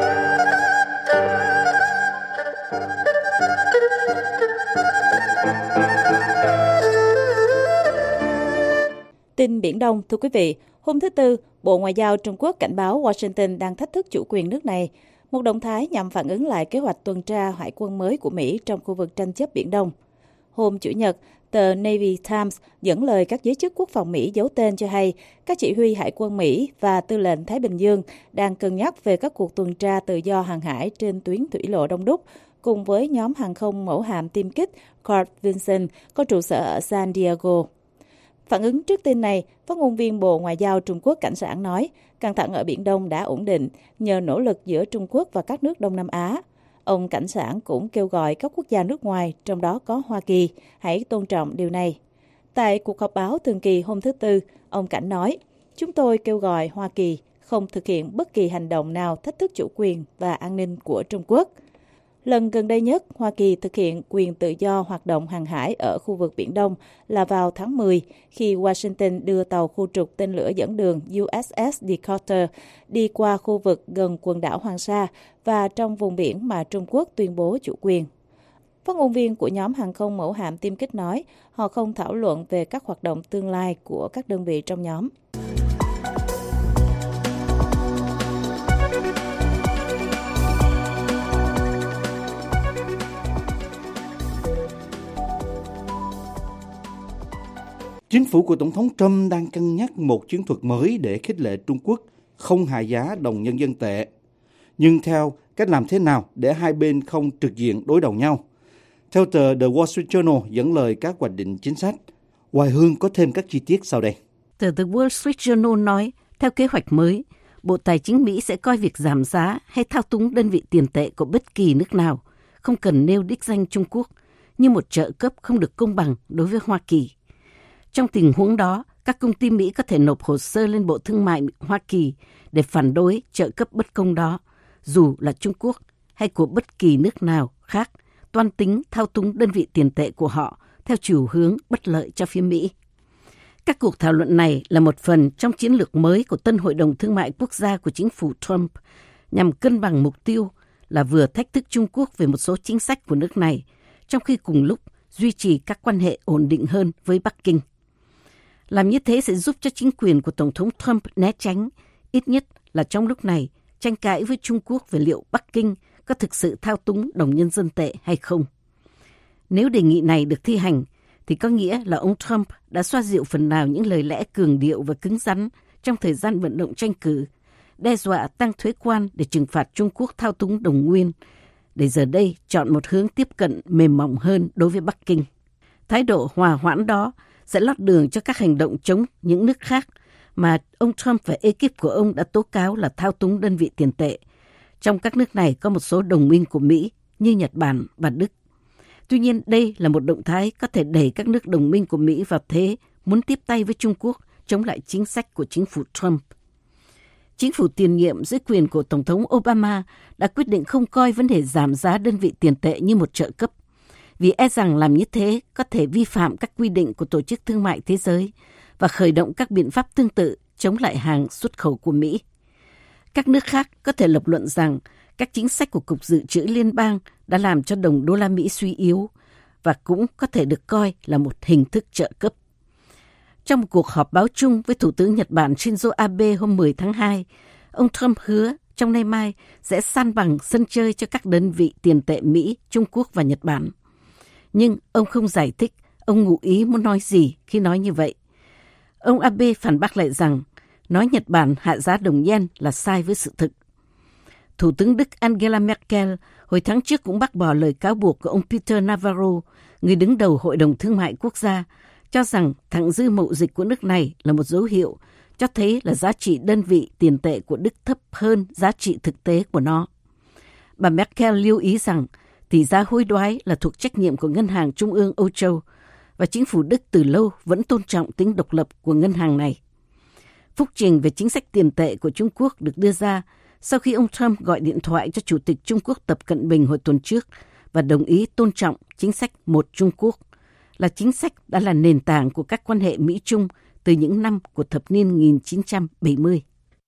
Tin Biển Đông, thưa quý vị, hôm thứ Tư, Bộ Ngoại giao Trung Quốc cảnh báo Washington đang thách thức chủ quyền nước này, một động thái nhằm phản ứng lại kế hoạch tuần tra hải quân mới của Mỹ trong khu vực tranh chấp Biển Đông. Hôm Chủ nhật, tờ Navy Times dẫn lời các giới chức quốc phòng Mỹ giấu tên cho hay các chỉ huy hải quân Mỹ và tư lệnh Thái Bình Dương đang cân nhắc về các cuộc tuần tra tự do hàng hải trên tuyến thủy lộ Đông Đúc, cùng với nhóm hàng không mẫu hạm tiêm kích Carl Vinson có trụ sở ở San Diego. Phản ứng trước tin này, phát ngôn viên Bộ Ngoại giao Trung Quốc Cảnh Sảng nói căng thẳng ở Biển Đông đã ổn định nhờ nỗ lực giữa Trung Quốc và các nước Đông Nam Á. Ông Cảnh Sảng cũng kêu gọi các quốc gia nước ngoài, trong đó có Hoa Kỳ, hãy tôn trọng điều này. Tại cuộc họp báo thường kỳ hôm thứ Tư, ông Cảnh nói, chúng tôi kêu gọi Hoa Kỳ không thực hiện bất kỳ hành động nào thách thức chủ quyền và an ninh của Trung Quốc. Lần gần đây nhất, Hoa Kỳ thực hiện quyền tự do hoạt động hàng hải ở khu vực Biển Đông là vào tháng mười, khi Washington đưa tàu khu trục tên lửa dẫn đường u ét ét Decatur đi qua khu vực gần quần đảo Hoàng Sa và trong vùng biển mà Trung Quốc tuyên bố chủ quyền. Phát ngôn viên của nhóm hàng không mẫu hạm tiêm kích nói họ không thảo luận về các hoạt động tương lai của các đơn vị trong nhóm. Chính phủ của Tổng thống Trump đang cân nhắc một chiến thuật mới để khích lệ Trung Quốc không hạ giá đồng nhân dân tệ. Nhưng theo cách làm thế nào để hai bên không trực diện đối đầu nhau? Theo tờ The Wall Street Journal dẫn lời các hoạch định chính sách, Hoài Hương có thêm các chi tiết sau đây. Tờ The Wall Street Journal nói, theo kế hoạch mới, Bộ Tài chính Mỹ sẽ coi việc giảm giá hay thao túng đơn vị tiền tệ của bất kỳ nước nào, không cần nêu đích danh Trung Quốc, như một trợ cấp không được công bằng đối với Hoa Kỳ. Trong tình huống đó, các công ty Mỹ có thể nộp hồ sơ lên Bộ Thương mại Hoa Kỳ để phản đối trợ cấp bất công đó, dù là Trung Quốc hay của bất kỳ nước nào khác, toan tính thao túng đơn vị tiền tệ của họ theo chiều hướng bất lợi cho phía Mỹ. Các cuộc thảo luận này là một phần trong chiến lược mới của tân Hội đồng Thương mại Quốc gia của chính phủ Trump, nhằm cân bằng mục tiêu là vừa thách thức Trung Quốc về một số chính sách của nước này, trong khi cùng lúc duy trì các quan hệ ổn định hơn với Bắc Kinh. Làm như thế sẽ giúp cho chính quyền của Tổng thống Trump né tránh, ít nhất là trong lúc này, tranh cãi với Trung Quốc về liệu Bắc Kinh có thực sự thao túng đồng nhân dân tệ hay không. Nếu đề nghị này được thi hành, thì có nghĩa là ông Trump đã xoa dịu phần nào những lời lẽ cường điệu và cứng rắn trong thời gian vận động tranh cử, đe dọa tăng thuế quan để trừng phạt Trung Quốc thao túng đồng nguyên, để giờ đây chọn một hướng tiếp cận mềm mỏng hơn đối với Bắc Kinh. Thái độ hòa hoãn đó sẽ lót đường cho các hành động chống những nước khác mà ông Trump và ekip của ông đã tố cáo là thao túng đơn vị tiền tệ. Trong các nước này có một số đồng minh của Mỹ như Nhật Bản và Đức. Tuy nhiên, đây là một động thái có thể đẩy các nước đồng minh của Mỹ vào thế muốn tiếp tay với Trung Quốc chống lại chính sách của chính phủ Trump. Chính phủ tiền nhiệm dưới quyền của Tổng thống Obama đã quyết định không coi vấn đề giảm giá đơn vị tiền tệ như một trợ cấp, vì e rằng làm như thế có thể vi phạm các quy định của Tổ chức Thương mại Thế giới và khởi động các biện pháp tương tự chống lại hàng xuất khẩu của Mỹ. Các nước khác có thể lập luận rằng các chính sách của Cục Dự trữ Liên bang đã làm cho đồng đô la Mỹ suy yếu và cũng có thể được coi là một hình thức trợ cấp. Trong một cuộc họp báo chung với Thủ tướng Nhật Bản Shinzo Abe hôm mười tháng hai, ông Trump hứa trong nay mai sẽ san bằng sân chơi cho các đơn vị tiền tệ Mỹ, Trung Quốc và Nhật Bản. Nhưng ông không giải thích ông ngụ ý muốn nói gì khi nói như vậy. Ông Abe phản bác lại rằng nói Nhật Bản hạ giá đồng yen là sai với sự thực. Thủ tướng Đức Angela Merkel hồi tháng trước cũng bác bỏ lời cáo buộc của ông Peter Navarro, người đứng đầu Hội đồng Thương mại Quốc gia, cho rằng thặng dư mậu dịch của nước này là một dấu hiệu cho thấy là giá trị đơn vị tiền tệ của Đức thấp hơn giá trị thực tế của nó. Bà Merkel lưu ý rằng tỷ giá hối đoái là thuộc trách nhiệm của Ngân hàng Trung ương Âu Châu và chính phủ Đức từ lâu vẫn tôn trọng tính độc lập của ngân hàng này. Phúc trình về chính sách tiền tệ của Trung Quốc được đưa ra sau khi ông Trump gọi điện thoại cho Chủ tịch Trung Quốc Tập Cận Bình hồi tuần trước và đồng ý tôn trọng chính sách một Trung Quốc, là chính sách đã là nền tảng của các quan hệ Mỹ-Trung từ những năm của thập niên một nghìn chín trăm bảy mươi.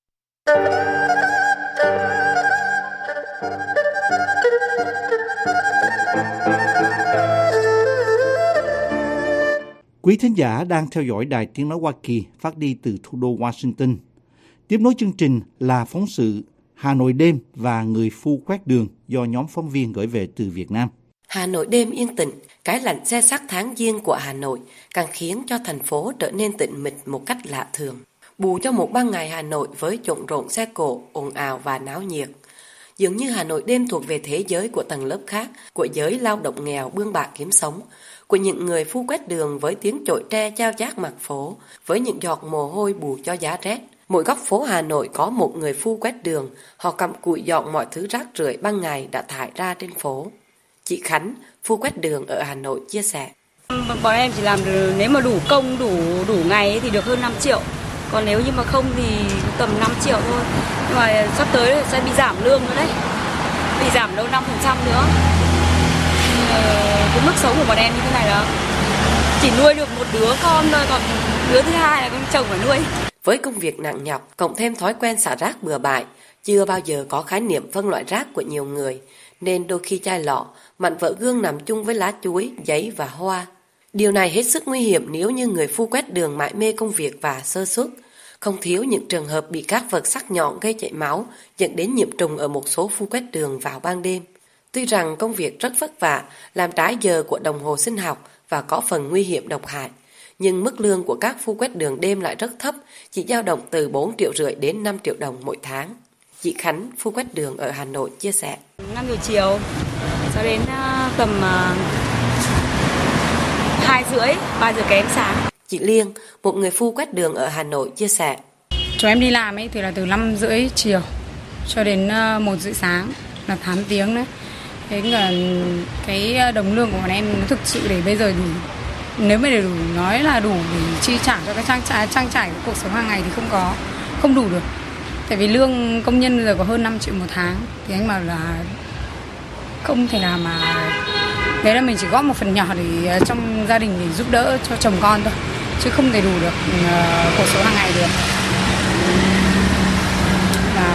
Quý thính giả đang theo dõi Đài Tiếng Nói Hoa Kỳ phát đi từ thủ đô Washington. Tiếp nối chương trình là phóng sự Hà Nội đêm và người phu quét đường do nhóm phóng viên gửi về từ Việt Nam. Hà Nội đêm yên tĩnh, cái lạnh se sắc tháng giêng của Hà Nội càng khiến cho thành phố trở nên tĩnh mịch một cách lạ thường. Bù cho một ban ngày Hà Nội với chộn rộn xe cộ, ồn ào và náo nhiệt. Dường như Hà Nội đêm thuộc về thế giới của tầng lớp khác, của giới lao động nghèo bươn bạc kiếm sống, của những người phu quét đường với tiếng chổi tre chao chát mặt phố, với những giọt mồ hôi bù cho giá rét. Mỗi góc phố Hà Nội có một người phu quét đường, họ cầm cụi dọn mọi thứ rác rưởi ban ngày đã thải ra trên phố. Chị Khánh, phu quét đường ở Hà Nội chia sẻ. Bọn em chỉ làm được, nếu mà đủ công, đủ đủ ngày thì được hơn năm triệu. Còn nếu như mà không thì tầm năm triệu thôi. Nhưng mà sắp tới sẽ bị giảm lương nữa đấy. Bị giảm đâu năm phần trăm nữa. Cái mức sống của bọn em như thế này là chỉ nuôi được một đứa con thôi, còn đứa thứ hai là con chồng phải nuôi. Với công việc nặng nhọc, cộng thêm thói quen xả rác bừa bãi, chưa bao giờ có khái niệm phân loại rác của nhiều người, nên đôi khi chai lọ, mảnh vỡ gương nằm chung với lá chuối, giấy và hoa. Điều này hết sức nguy hiểm nếu như người phu quét đường mải mê công việc và sơ suất. Không thiếu những trường hợp bị các vật sắc nhọn gây chảy máu, dẫn đến nhiễm trùng ở một số phu quét đường vào ban đêm. Tuy rằng công việc rất vất vả, làm trái giờ của đồng hồ sinh học và có phần nguy hiểm độc hại, Nhưng mức lương của các phu quét đường đêm lại rất thấp, chỉ dao động từ bốn triệu rưỡi đến năm triệu đồng mỗi tháng. Chị Khánh, phu quét đường ở Hà Nội chia sẻ. năm giờ chiều cho đến uh, tầm uh, hai rưỡi, ba giờ kém sáng. Chị Liên, một người phu quét đường ở Hà Nội chia sẻ. Chúng em đi làm ấy thì là từ năm rưỡi chiều cho đến uh, một rưỡi sáng, là tám tiếng đấy. Thế là cái đồng lương của bọn em thực sự để bây giờ đủ, nếu mà để đủ nói là đủ để chi trả cho cái trang trải trang trải của cuộc sống hàng ngày thì không có, không đủ được. Tại vì lương công nhân bây giờ có hơn năm triệu một tháng, thì anh bảo là không thể nào mà, đấy là mình chỉ góp một phần nhỏ để trong gia đình để giúp đỡ cho chồng con thôi, chứ không thể đủ được uh, cuộc sống hàng ngày được. Và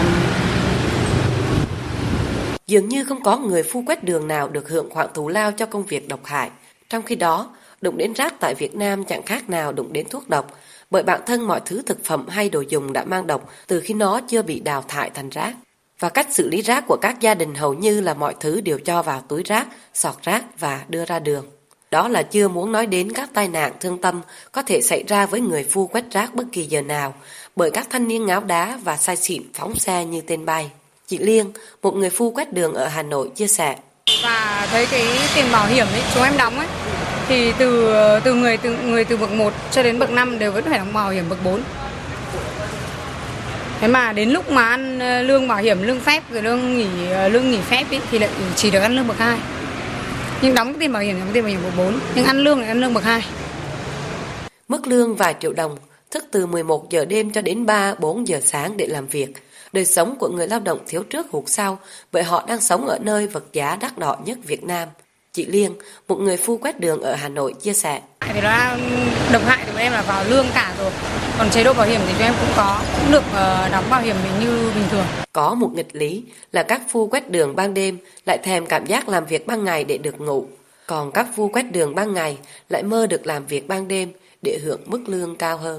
dường như không có người phu quét đường nào được hưởng khoản thù lao cho công việc độc hại. Trong khi đó, đụng đến rác tại Việt Nam chẳng khác nào đụng đến thuốc độc, bởi bản thân mọi thứ thực phẩm hay đồ dùng đã mang độc từ khi nó chưa bị đào thải thành rác. Và cách xử lý rác của các gia đình hầu như là mọi thứ đều cho vào túi rác, sọt rác và đưa ra đường. Đó là chưa muốn nói đến các tai nạn thương tâm có thể xảy ra với người phu quét rác bất kỳ giờ nào, bởi các thanh niên ngáo đá và say xỉn phóng xe như tên bay. Chị Liên, một người phu quét đường ở Hà Nội chia sẻ. Và thấy cái tiền bảo hiểm ấy, chúng em đóng ấy, thì từ từ người từ người từ bậc một cho đến bậc năm đều vẫn phải đóng bảo hiểm bậc bốn. Thế mà đến lúc mà ăn lương bảo hiểm, lương phép rồi lương nghỉ lương nghỉ phép ấy, thì lại chỉ được ăn lương bậc hai. Nhưng đóng cái tiền bảo hiểm đóng tiền bảo hiểm bậc bốn, nhưng ăn lương lại ăn lương bậc hai. Mức lương vài triệu đồng, thức từ mười một giờ đêm cho đến ba bốn giờ sáng để làm việc. Đời sống của người lao động thiếu trước hụt sau, bởi họ đang sống ở nơi vật giá đắt đỏ nhất Việt Nam. Chị Liên, một người phu quét đường ở Hà Nội chia sẻ. Thì nó độc hại của em là vào lương cả rồi, còn chế độ bảo hiểm thì chúng em cũng có, cũng được uh, đóng bảo hiểm mình như bình thường. Có một nghịch lý là các phu quét đường ban đêm lại thèm cảm giác làm việc ban ngày để được ngủ, còn các phu quét đường ban ngày lại mơ được làm việc ban đêm để hưởng mức lương cao hơn.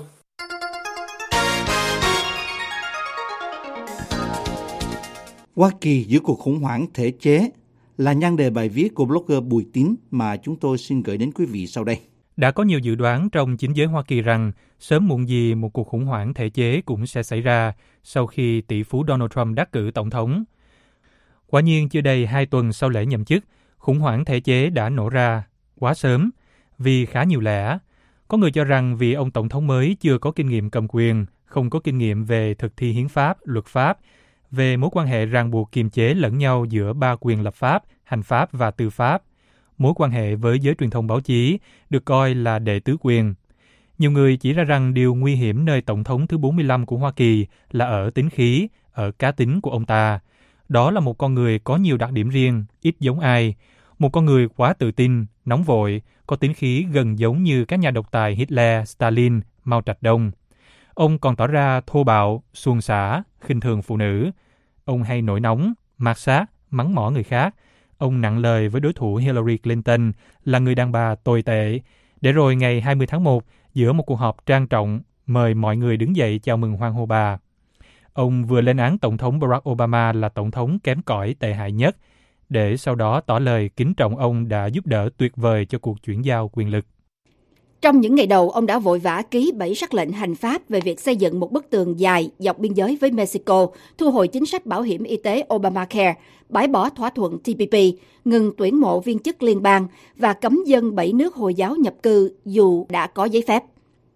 Hoa Kỳ giữa cuộc khủng hoảng thể chế là nhan đề bài viết của blogger Bùi Tín mà chúng tôi xin gửi đến quý vị sau đây. Đã có nhiều dự đoán trong chính giới Hoa Kỳ rằng sớm muộn gì một cuộc khủng hoảng thể chế cũng sẽ xảy ra sau khi tỷ phú Donald Trump đắc cử tổng thống. Quả nhiên chưa đầy hai tuần sau lễ nhậm chức, khủng hoảng thể chế đã nổ ra quá sớm vì khá nhiều lẽ. Có người cho rằng vì ông tổng thống mới chưa có kinh nghiệm cầm quyền, không có kinh nghiệm về thực thi hiến pháp, luật pháp, về mối quan hệ ràng buộc kiềm chế lẫn nhau giữa ba quyền lập pháp, hành pháp và tư pháp. Mối quan hệ với giới truyền thông báo chí được coi là đệ tứ quyền. Nhiều người chỉ ra rằng điều nguy hiểm nơi tổng thống thứ bốn mươi lăm của Hoa Kỳ là ở tính khí, ở cá tính của ông ta. Đó là một con người có nhiều đặc điểm riêng, ít giống ai. Một con người quá tự tin, nóng vội, có tính khí gần giống như các nhà độc tài Hitler, Stalin, Mao Trạch Đông. Ông còn tỏ ra thô bạo, xuồng xả, khinh thường phụ nữ. Ông hay nổi nóng, mạt sát, mắng mỏ người khác. Ông nặng lời với đối thủ Hillary Clinton là người đàn bà tồi tệ, để rồi ngày hai mươi tháng một, giữa một cuộc họp trang trọng, mời mọi người đứng dậy chào mừng hoan hô bà. Ông vừa lên án Tổng thống Barack Obama là Tổng thống kém cỏi tệ hại nhất, để sau đó tỏ lời kính trọng ông đã giúp đỡ tuyệt vời cho cuộc chuyển giao quyền lực. Trong những ngày đầu, ông đã vội vã ký bảy sắc lệnh hành pháp về việc xây dựng một bức tường dài dọc biên giới với Mexico, thu hồi chính sách bảo hiểm y tế Obamacare, bãi bỏ thỏa thuận T P P, ngừng tuyển mộ viên chức liên bang và cấm dân bảy nước Hồi giáo nhập cư dù đã có giấy phép.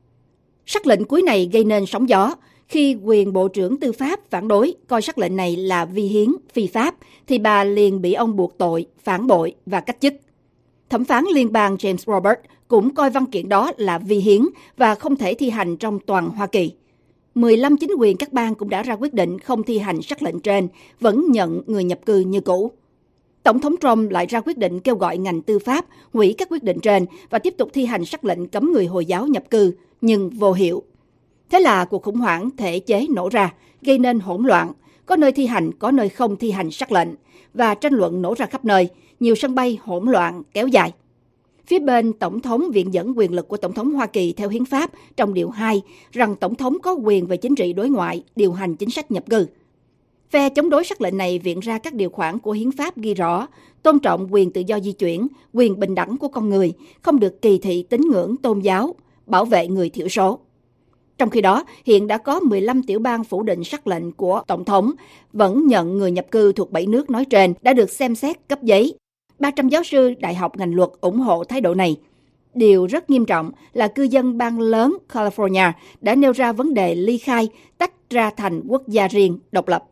Sắc lệnh cuối này gây nên sóng gió. Khi quyền Bộ trưởng Tư pháp phản đối, coi sắc lệnh này là vi hiến, phi pháp, thì bà liền bị ông buộc tội, phản bội và cách chức. Thẩm phán liên bang James Roberts cũng coi văn kiện đó là vi hiến và không thể thi hành trong toàn Hoa Kỳ. mười lăm chính quyền các bang cũng đã ra quyết định không thi hành sắc lệnh trên, vẫn nhận người nhập cư như cũ. Tổng thống Trump lại ra quyết định kêu gọi ngành tư pháp hủy các quyết định trên và tiếp tục thi hành sắc lệnh cấm người Hồi giáo nhập cư, nhưng vô hiệu. Thế là cuộc khủng hoảng thể chế nổ ra, gây nên hỗn loạn, có nơi thi hành, có nơi không thi hành sắc lệnh, và tranh luận nổ ra khắp nơi, nhiều sân bay hỗn loạn kéo dài. Phía bên Tổng thống viện dẫn quyền lực của Tổng thống Hoa Kỳ theo hiến pháp trong điều hai rằng Tổng thống có quyền về chính trị đối ngoại, điều hành chính sách nhập cư. Phe chống đối sắc lệnh này viện ra các điều khoản của hiến pháp ghi rõ tôn trọng quyền tự do di chuyển, quyền bình đẳng của con người, không được kỳ thị tín ngưỡng tôn giáo, bảo vệ người thiểu số. Trong khi đó, hiện đã có mười lăm tiểu bang phủ định sắc lệnh của Tổng thống vẫn nhận người nhập cư thuộc bảy nước nói trên đã được xem xét cấp giấy. ba trăm giáo sư đại học ngành luật ủng hộ thái độ này. Điều rất nghiêm trọng là cư dân bang lớn California đã nêu ra vấn đề ly khai, tách ra thành quốc gia riêng, độc lập.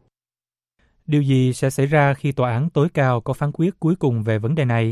Điều gì sẽ xảy ra khi tòa án tối cao có phán quyết cuối cùng về vấn đề này?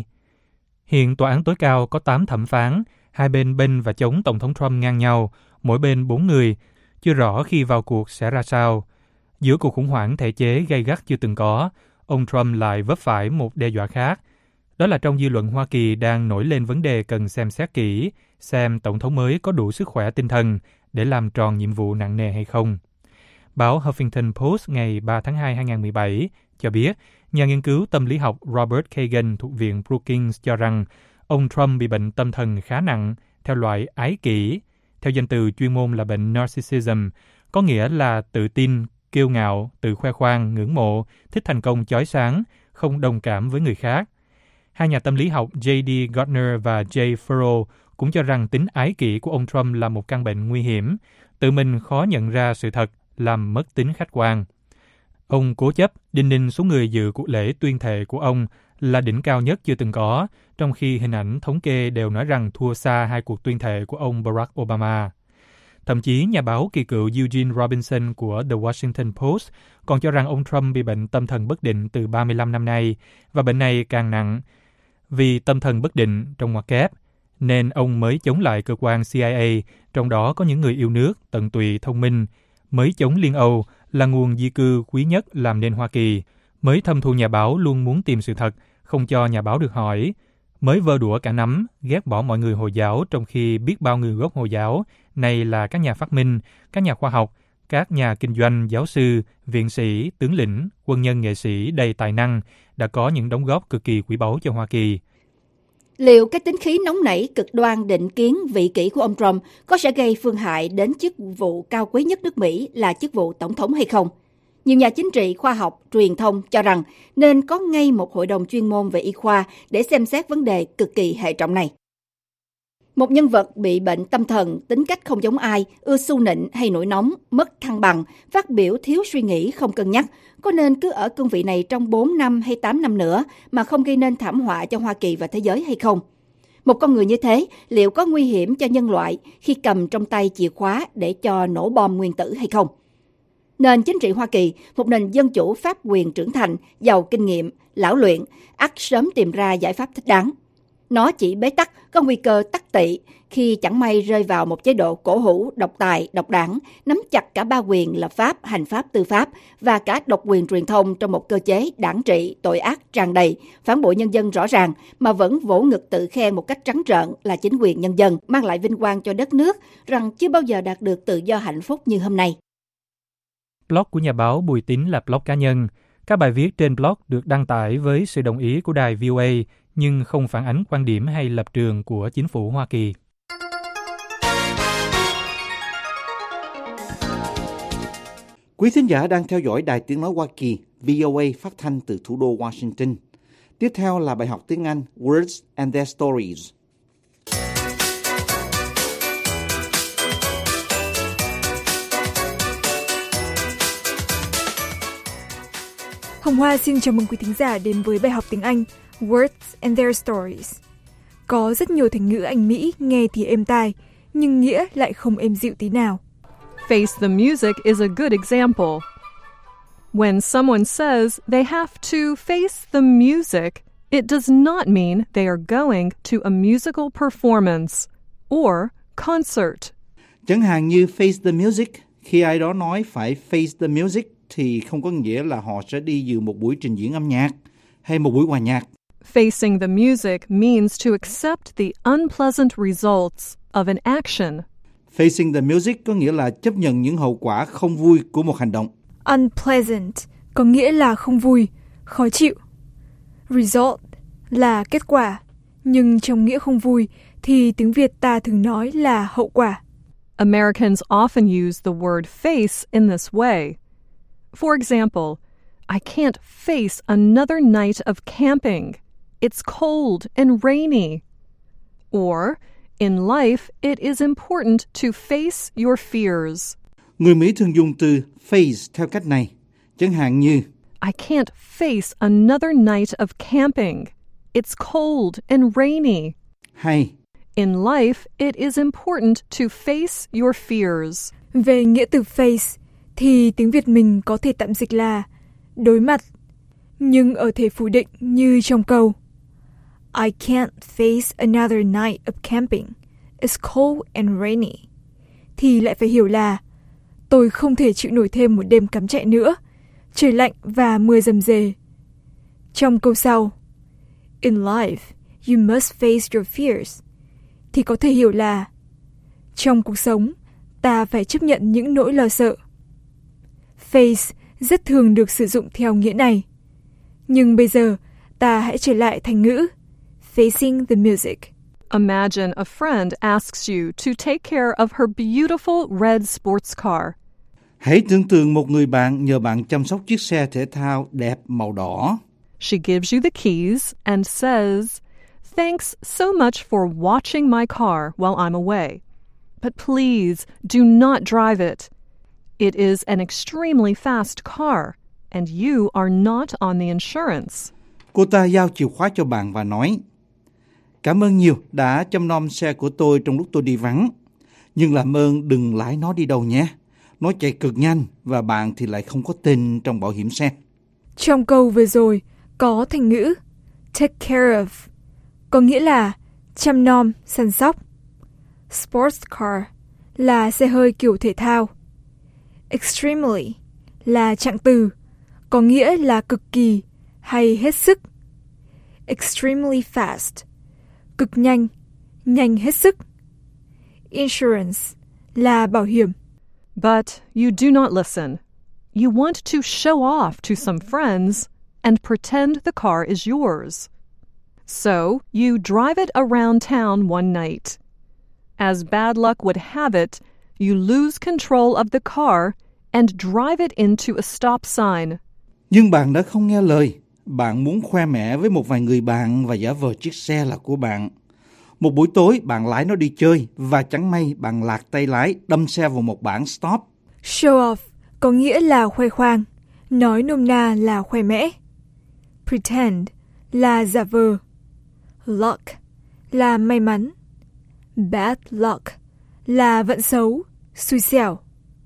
Hiện tòa án tối cao có tám thẩm phán, hai bên bên và chống Tổng thống Trump ngang nhau, mỗi bên bốn người, chưa rõ khi vào cuộc sẽ ra sao. Giữa cuộc khủng hoảng thể chế gay gắt chưa từng có, ông Trump lại vấp phải một đe dọa khác. Đó là trong dư luận Hoa Kỳ đang nổi lên vấn đề cần xem xét kỹ, xem Tổng thống mới có đủ sức khỏe tinh thần để làm tròn nhiệm vụ nặng nề hay không. Báo Huffington Post ngày ba tháng hai năm hai nghìn không trăm mười bảy cho biết, nhà nghiên cứu tâm lý học Robert Kagan thuộc Viện Brookings cho rằng ông Trump bị bệnh tâm thần khá nặng theo loại ái kỷ, theo danh từ chuyên môn là bệnh narcissism, có nghĩa là tự tin, kiêu ngạo, tự khoe khoang, ngưỡng mộ, thích thành công chói sáng, không đồng cảm với người khác. Hai nhà tâm lý học J D Gardner và Jay Furrow cũng cho rằng tính ái kỷ của ông Trump là một căn bệnh nguy hiểm, tự mình khó nhận ra sự thật, làm mất tính khách quan. Ông cố chấp đinh ninh số người dự cuộc lễ tuyên thệ của ông là đỉnh cao nhất chưa từng có, trong khi hình ảnh thống kê đều nói rằng thua xa hai cuộc tuyên thệ của ông Barack Obama. Thậm chí, nhà báo kỳ cựu Eugene Robinson của The Washington Post còn cho rằng ông Trump bị bệnh tâm thần bất định từ ba mươi lăm năm nay, và bệnh này càng nặng. Vì tâm thần bất định trong ngoặc kép, nên ông mới chống lại cơ quan C I A, trong đó có những người yêu nước, tận tụy, thông minh, mới chống Liên Âu là nguồn di cư quý nhất làm nên Hoa Kỳ, mới thâm thù nhà báo luôn muốn tìm sự thật, không cho nhà báo được hỏi, mới vơ đũa cả nắm, ghét bỏ mọi người Hồi giáo trong khi biết bao người gốc Hồi giáo này là các nhà phát minh, các nhà khoa học, các nhà kinh doanh, giáo sư, viện sĩ, tướng lĩnh, quân nhân nghệ sĩ đầy tài năng đã có những đóng góp cực kỳ quý báu cho Hoa Kỳ. Liệu cái tính khí nóng nảy, cực đoan, định kiến, vị kỷ của ông Trump có sẽ gây phương hại đến chức vụ cao quý nhất nước Mỹ là chức vụ tổng thống hay không? Nhiều nhà chính trị, khoa học, truyền thông cho rằng nên có ngay một hội đồng chuyên môn về y khoa để xem xét vấn đề cực kỳ hệ trọng này. Một nhân vật bị bệnh tâm thần, tính cách không giống ai, ưa xu nịnh hay nổi nóng, mất thăng bằng, phát biểu thiếu suy nghĩ, không cân nhắc, có nên cứ ở cương vị này trong bốn năm hay tám năm nữa mà không gây nên thảm họa cho Hoa Kỳ và thế giới hay không? Một con người như thế, liệu có nguy hiểm cho nhân loại khi cầm trong tay chìa khóa để cho nổ bom nguyên tử hay không? Nền chính trị Hoa Kỳ, một nền dân chủ pháp quyền trưởng thành, giàu kinh nghiệm, lão luyện, ắt sớm tìm ra giải pháp thích đáng. Nó chỉ bế tắc, có nguy cơ tắc tị khi chẳng may rơi vào một chế độ cổ hủ, độc tài, độc đảng, nắm chặt cả ba quyền lập pháp, hành pháp, tư pháp và cả độc quyền truyền thông trong một cơ chế đảng trị, tội ác tràn đầy, phản bội nhân dân rõ ràng mà vẫn vỗ ngực tự khen một cách trắng trợn là chính quyền nhân dân, mang lại vinh quang cho đất nước rằng chưa bao giờ đạt được tự do hạnh phúc như hôm nay. Blog của nhà báo Bùi Tín là blog cá nhân. Các bài viết trên blog được đăng tải với sự đồng ý của đài vê o a, nhưng không phản ánh quan điểm hay lập trường của chính phủ Hoa Kỳ. Quý thính giả đang theo dõi Đài Tiếng Nói Hoa Kỳ, vê o a phát thanh từ thủ đô Washington. Tiếp theo là bài học tiếng Anh Words and Their Stories. Hồng Hoa xin chào mừng quý thính giả đến với bài học tiếng Anh Words and Their Stories. Có rất nhiều thành ngữ Anh Mỹ nghe thì êm tai, nhưng nghĩa lại không êm dịu tí nào. Face the music is a good example. When someone says they have to face the music, it does not mean they are going to a musical performance or concert. Chẳng hạn như face the music, khi ai đó nói phải face the music thì không có nghĩa là họ sẽ đi dự một buổi trình diễn âm nhạc hay một buổi hòa nhạc. Facing the music means to accept the unpleasant results of an action. Facing the music có nghĩa là chấp nhận những hậu quả không vui của một hành động. Unpleasant có nghĩa là không vui, khó chịu. Result là kết quả, nhưng trong nghĩa không vui thì tiếng Việt ta thường nói là hậu quả. Americans often use the word face in this way. For example, I can't face another night of camping. It's cold and rainy. Or, In life, it is important to face your fears. Người Mỹ thường dùng từ face theo cách này, chẳng hạn như I can't face another night of camping. It's cold and rainy. Hay In life, it is important to face your fears. Về nghĩa từ face thì tiếng Việt mình có thể tạm dịch là đối mặt. Nhưng ở thể phủ định như trong câu I can't face another night of camping. It's cold and rainy. Thì lại phải hiểu là tôi không thể chịu nổi thêm một đêm cắm trại nữa. Trời lạnh và mưa rầm rề. Trong câu sau In life, you must face your fears. Thì có thể hiểu là trong cuộc sống, ta phải chấp nhận những nỗi lo sợ. Face rất thường được sử dụng theo nghĩa này. Nhưng bây giờ, ta hãy trở lại thành ngữ facing the music. Imagine a friend asks you to take care of her beautiful red sports car. Hãy tưởng tượng một người bạn nhờ bạn chăm sóc chiếc xe thể thao đẹp màu đỏ. She gives you the keys and says, Thanks so much for watching my car while I'm away. But please do not drive it. It is an extremely fast car, and you are not on the insurance. Cô ta giao chìa khóa cho bạn và nói, cảm ơn nhiều đã chăm nom xe của tôi trong lúc tôi đi vắng. Nhưng làm ơn đừng lái nó đi đâu nhé. Nó chạy cực nhanh và bạn thì lại không có tên trong bảo hiểm xe. Trong câu vừa rồi có thành ngữ take care of, có nghĩa là chăm nom, săn sóc. Sports car là xe hơi kiểu thể thao. Extremely là trạng từ, có nghĩa là cực kỳ hay hết sức. Extremely fast, cực nhanh, nhanh hết sức. Insurance là bảo hiểm. But you do not listen. You want to show off to some friends and pretend the car is yours. So you drive it around town one night. As bad luck would have it, you lose control of the car and drive it into a stop sign. Nhưng bạn đã không nghe lời. Bạn muốn khoe mẽ với một vài người bạn và giả vờ chiếc xe là của bạn. Một buổi tối bạn lái nó đi chơi và chẳng may bạn lạc tay lái đâm xe vào một bảng stop. Show off có nghĩa là khoe khoang, nói nôm na là khoe mẽ. Pretend là giả vờ. Luck là may mắn. Bad luck là vận xấu, xui xẻo.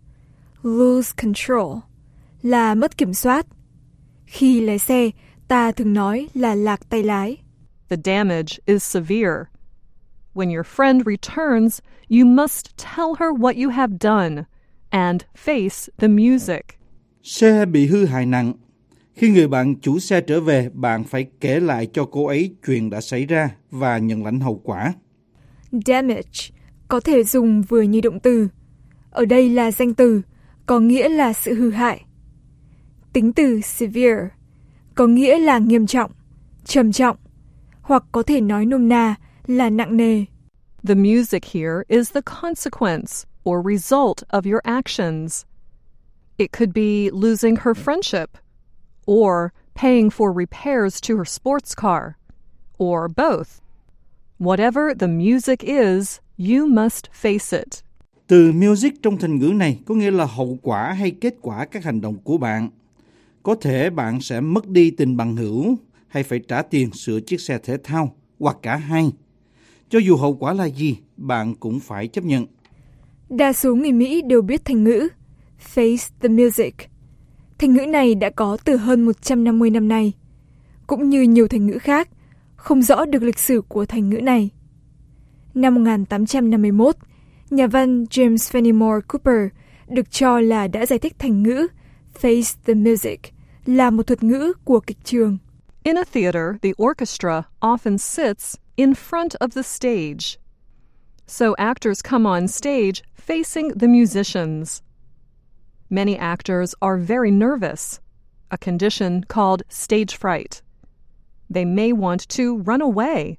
Lose control là mất kiểm soát. Khi lái xe, ta thường nói là lạc tay lái. The damage is severe. When your friend returns, you must tell her what you have done and face the music. Xe bị hư hại nặng. Khi người bạn chủ xe trở về, bạn phải kể lại cho cô ấy chuyện đã xảy ra và nhận lãnh hậu quả. Damage có thể dùng vừa như động từ. Ở đây là danh từ, có nghĩa là sự hư hại. Tính từ severe có nghĩa là nghiêm trọng, trầm trọng, hoặc có thể nói nôm na là nặng nề. The music here is the consequence or result of your actions. It could be losing her friendship, or paying for repairs to her sports car, or both. Whatever the music is, you must face it. Từ music trong thành ngữ này có nghĩa là hậu quả hay kết quả các hành động của bạn. Có thể bạn sẽ mất đi tình bằng hữu hay phải trả tiền sửa chiếc xe thể thao, hoặc cả hai. Cho dù hậu quả là gì, bạn cũng phải chấp nhận. Đa số người Mỹ đều biết thành ngữ face the music. Thành ngữ này đã có từ hơn một trăm năm mươi năm nay. Cũng như nhiều thành ngữ khác, không rõ được lịch sử của thành ngữ này. Năm một nghìn tám trăm năm mươi mốt, nhà văn James Fenimore Cooper được cho là đã giải thích thành ngữ face the music là một thuật ngữ của kịch trường. In a theater, the orchestra often sits in front of the stage. So actors come on stage facing the musicians. Many actors are very nervous, a condition called stage fright. They may want to run away.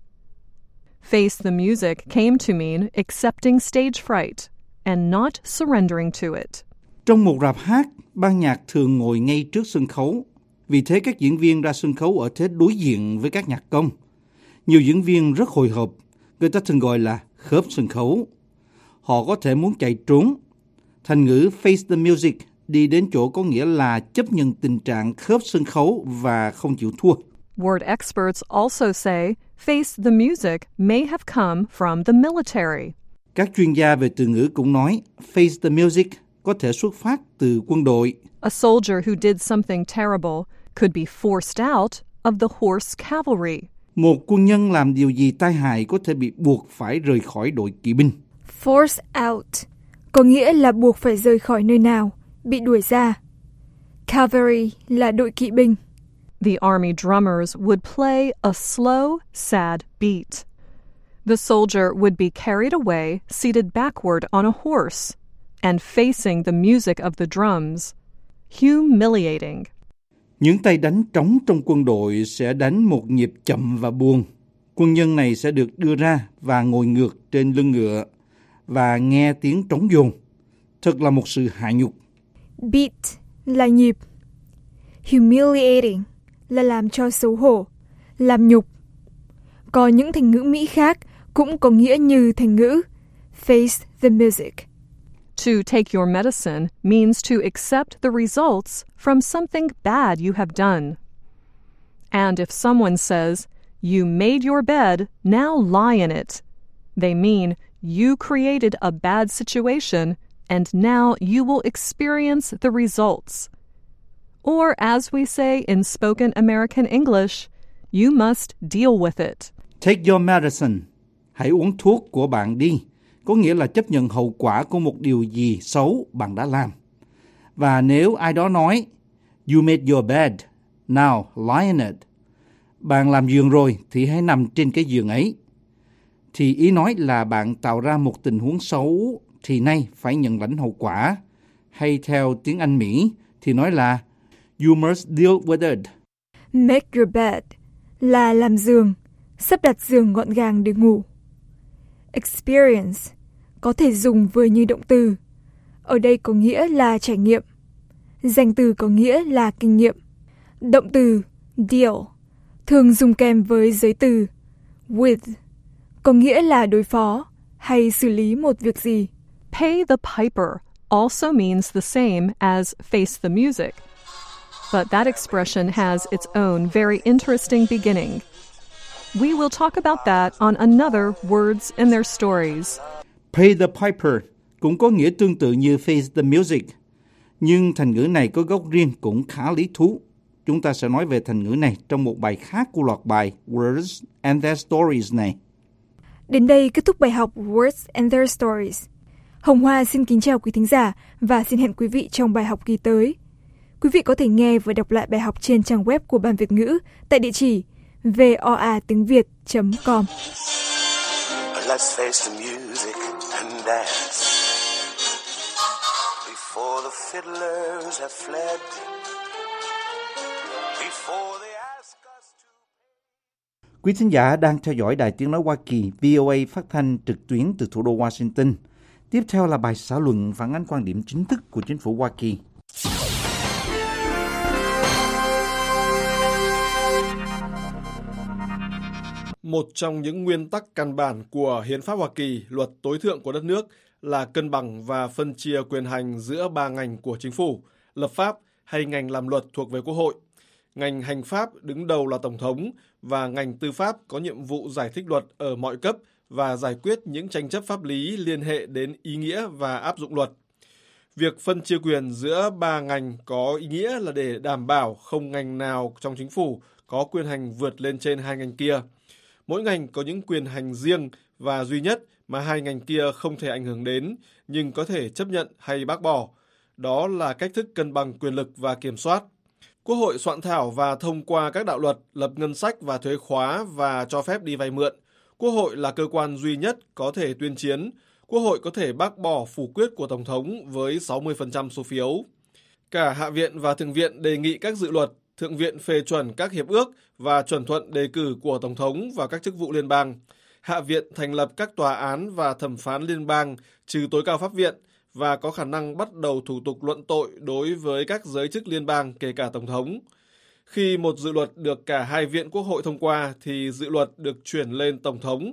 Face the music came to mean accepting stage fright and not surrendering to it. Trong một rạp hát, ban nhạc thường ngồi ngay trước sân khấu. Vì thế các diễn viên ra sân khấu ở thế đối diện với các nhạc công. Nhiều diễn viên rất hồi hộp, người ta thường gọi là khớp sân khấu. Họ có thể muốn chạy trốn. Thành ngữ face the music đi đến chỗ có nghĩa là chấp nhận tình trạng khớp sân khấu và không chịu thua. Word experts also say face the music may have come from the military. Các chuyên gia về từ ngữ cũng nói face the music có thể xuất phát từ quân đội. A soldier who did something terrible could be forced out of the horse cavalry. Một quân nhân làm điều gì tai hại có thể bị buộc phải rời khỏi đội kỵ binh. Force out có nghĩa là buộc phải rời khỏi nơi nào, bị đuổi ra. Cavalry là đội kỵ binh. The army drummers would play a slow, sad beat. The soldier would be carried away, seated backward on a horse, and facing the music of the drums. Humiliating. Những tay đánh trống trong quân đội sẽ đánh một nhịp chậm và buồn. Quân nhân này sẽ được đưa ra và ngồi ngược trên lưng ngựa và nghe tiếng trống dồn. Thật là một sự hạ nhục. Beat là nhịp. Humiliating là làm cho xấu hổ, làm nhục. Có những thành ngữ Mỹ khác cũng có nghĩa như thành ngữ face the music. To take your medicine means to accept the results from something bad you have done. And if someone says, you made your bed, now lie in it, they mean you created a bad situation and now you will experience the results. Or as we say in spoken American English, you must deal with it. Take your medicine. Hãy uống thuốc của bạn đi. Có nghĩa là chấp nhận hậu quả của một điều gì xấu bạn đã làm. Và nếu ai đó nói, you made your bed, now lie in it. Bạn làm giường rồi thì hãy nằm trên cái giường ấy. Thì ý nói là bạn tạo ra một tình huống xấu thì nay phải nhận lãnh hậu quả. Hay theo tiếng Anh Mỹ thì nói là you must deal with it. Make your bed là làm giường, sắp đặt giường gọn gàng để ngủ. Experience có thể dùng với như động từ. Ở đây có nghĩa là trải nghiệm. Danh từ có nghĩa là kinh nghiệm. Động từ deal thường dùng kèm với giới từ with, có nghĩa là đối phó hay xử lý một việc gì. Pay the piper also means the same as face the music. But that expression has its own very interesting beginning. We will talk about that on another Words and Their Stories. Pay the piper cũng có nghĩa tương tự như face the music, nhưng thành ngữ này có gốc riêng cũng khá lý thú. Chúng ta sẽ nói về thành ngữ này trong một bài khác của loạt bài Words and Their Stories này. Đến đây kết thúc bài học Words and Their Stories. Hồng Hoa xin kính chào quý thính giả và xin hẹn quý vị trong bài học kỳ tới. Quý vị có thể nghe và đọc lại bài học trên trang web của Ban Việt ngữ tại địa chỉ voa tiếng việt chấm com. Let's face the music and dance before the fiddlers have fled. Before they ask us to... Quý thính giả đang theo dõi Đài Tiếng Nói Hoa Kỳ vê o a phát thanh trực tuyến từ thủ đô Washington. Tiếp theo là bài xã luận phản ánh quan điểm chính thức của chính phủ Hoa Kỳ. Một trong những nguyên tắc căn bản của Hiến pháp Hoa Kỳ, luật tối thượng của đất nước, là cân bằng và phân chia quyền hành giữa ba ngành của chính phủ, lập pháp hay ngành làm luật thuộc về Quốc hội. Ngành hành pháp đứng đầu là Tổng thống và ngành tư pháp có nhiệm vụ giải thích luật ở mọi cấp và giải quyết những tranh chấp pháp lý liên hệ đến ý nghĩa và áp dụng luật. Việc phân chia quyền giữa ba ngành có ý nghĩa là để đảm bảo không ngành nào trong chính phủ có quyền hành vượt lên trên hai ngành kia. Mỗi ngành có những quyền hành riêng và duy nhất mà hai ngành kia không thể ảnh hưởng đến, nhưng có thể chấp nhận hay bác bỏ. Đó là cách thức cân bằng quyền lực và kiểm soát. Quốc hội soạn thảo và thông qua các đạo luật, lập ngân sách và thuế khóa và cho phép đi vay mượn. Quốc hội là cơ quan duy nhất có thể tuyên chiến. Quốc hội có thể bác bỏ phủ quyết của Tổng thống với sáu mươi phần trăm số phiếu. Cả Hạ viện và Thượng viện đề nghị các dự luật, Thượng viện phê chuẩn các hiệp ước và chuẩn thuận đề cử của Tổng thống vào các chức vụ liên bang. Hạ viện thành lập các tòa án và thẩm phán liên bang, trừ tối cao pháp viện, và có khả năng bắt đầu thủ tục luận tội đối với các giới chức liên bang, kể cả Tổng thống. Khi một dự luật được cả hai viện Quốc hội thông qua, thì dự luật được chuyển lên Tổng thống.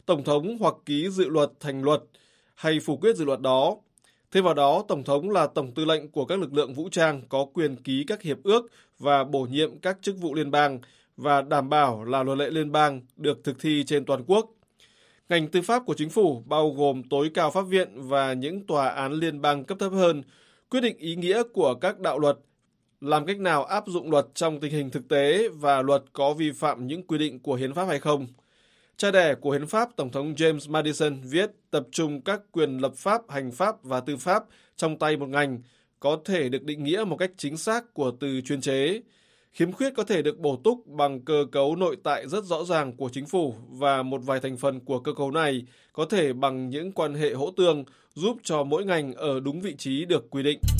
Tổng thống hoặc ký dự luật thành luật hay phủ quyết dự luật đó. Thêm vào đó, Tổng thống là Tổng tư lệnh của các lực lượng vũ trang có quyền ký các hiệp ước và bổ nhiệm các chức vụ liên bang và đảm bảo là luật lệ liên bang được thực thi trên toàn quốc. Ngành tư pháp của chính phủ bao gồm tối cao pháp viện và những tòa án liên bang cấp thấp hơn, quyết định ý nghĩa của các đạo luật, làm cách nào áp dụng luật trong tình hình thực tế và luật có vi phạm những quy định của hiến pháp hay không. Cha đẻ của hiến pháp, Tổng thống James Madison viết tập trung các quyền lập pháp, hành pháp và tư pháp trong tay một ngành, có thể được định nghĩa một cách chính xác của từ chuyên chế. Khiếm khuyết có thể được bổ túc bằng cơ cấu nội tại rất rõ ràng của chính phủ và một vài thành phần của cơ cấu này có thể bằng những quan hệ hỗ tương giúp cho mỗi ngành ở đúng vị trí được quy định.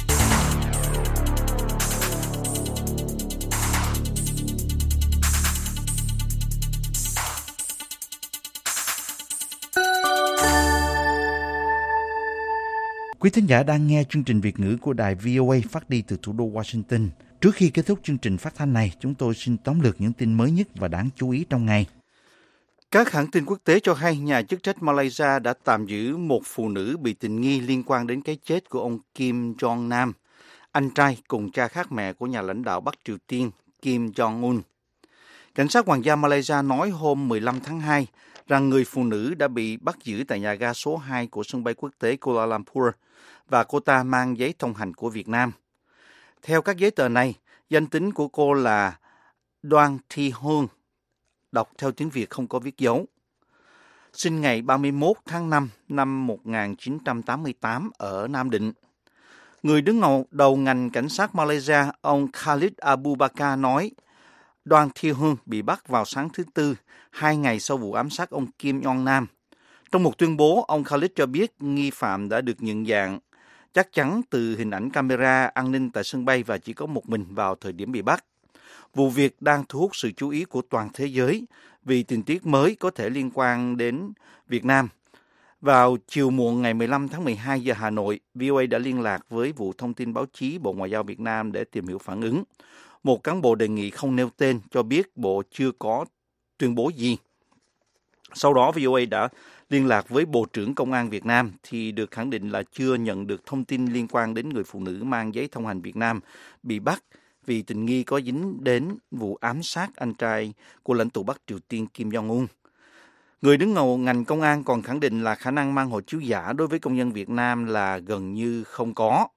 Quý thính giả đang nghe chương trình Việt ngữ của đài vê o a phát đi từ thủ đô Washington. Trước khi kết thúc chương trình phát thanh này, chúng tôi xin tóm lược những tin mới nhất và đáng chú ý trong ngày. Các hãng tin quốc tế cho hay nhà chức trách Malaysia đã tạm giữ một phụ nữ bị tình nghi liên quan đến cái chết của ông Kim Jong Nam, anh trai cùng cha khác mẹ của nhà lãnh đạo Bắc Triều Tiên Kim Jong-un. Cảnh sát Hoàng gia Malaysia nói hôm mười lăm tháng hai rằng người phụ nữ đã bị bắt giữ tại nhà ga số hai của sân bay quốc tế Kuala Lumpur và cô ta mang giấy thông hành của Việt Nam. Theo các giấy tờ này, danh tính của cô là Đoàn Thi Hương, đọc theo tiếng Việt không có viết dấu. Sinh ngày ba mươi mốt tháng năm năm một nghìn chín trăm tám mươi tám ở Nam Định. Người đứng đầu ngành cảnh sát Malaysia, ông Khalid Abu Bakar nói, Đoàn Thi Hương bị bắt vào sáng thứ Tư, hai ngày sau vụ ám sát ông Kim Jong Nam. Trong một tuyên bố, ông Khalid cho biết nghi phạm đã được nhận dạng chắc chắn từ hình ảnh camera an ninh tại sân bay và chỉ có một mình vào thời điểm bị bắt. Vụ việc đang thu hút sự chú ý của toàn thế giới vì tình tiết mới có thể liên quan đến Việt Nam. Vào chiều muộn ngày mười lăm tháng mười hai giờ Hà Nội, vê o a đã liên lạc với Vụ Thông tin Báo chí Bộ Ngoại giao Việt Nam để tìm hiểu phản ứng. Một cán bộ đề nghị không nêu tên cho biết Bộ chưa có tuyên bố gì. Sau đó, vê o a đã liên lạc với Bộ trưởng Công an Việt Nam thì được khẳng định là chưa nhận được thông tin liên quan đến người phụ nữ mang giấy thông hành Việt Nam bị bắt vì tình nghi có dính đến vụ ám sát anh trai của lãnh tụ Bắc Triều Tiên Kim Jong-un. Người đứng đầu ngành công an còn khẳng định là khả năng mang hộ chiếu giả đối với công dân Việt Nam là gần như không có.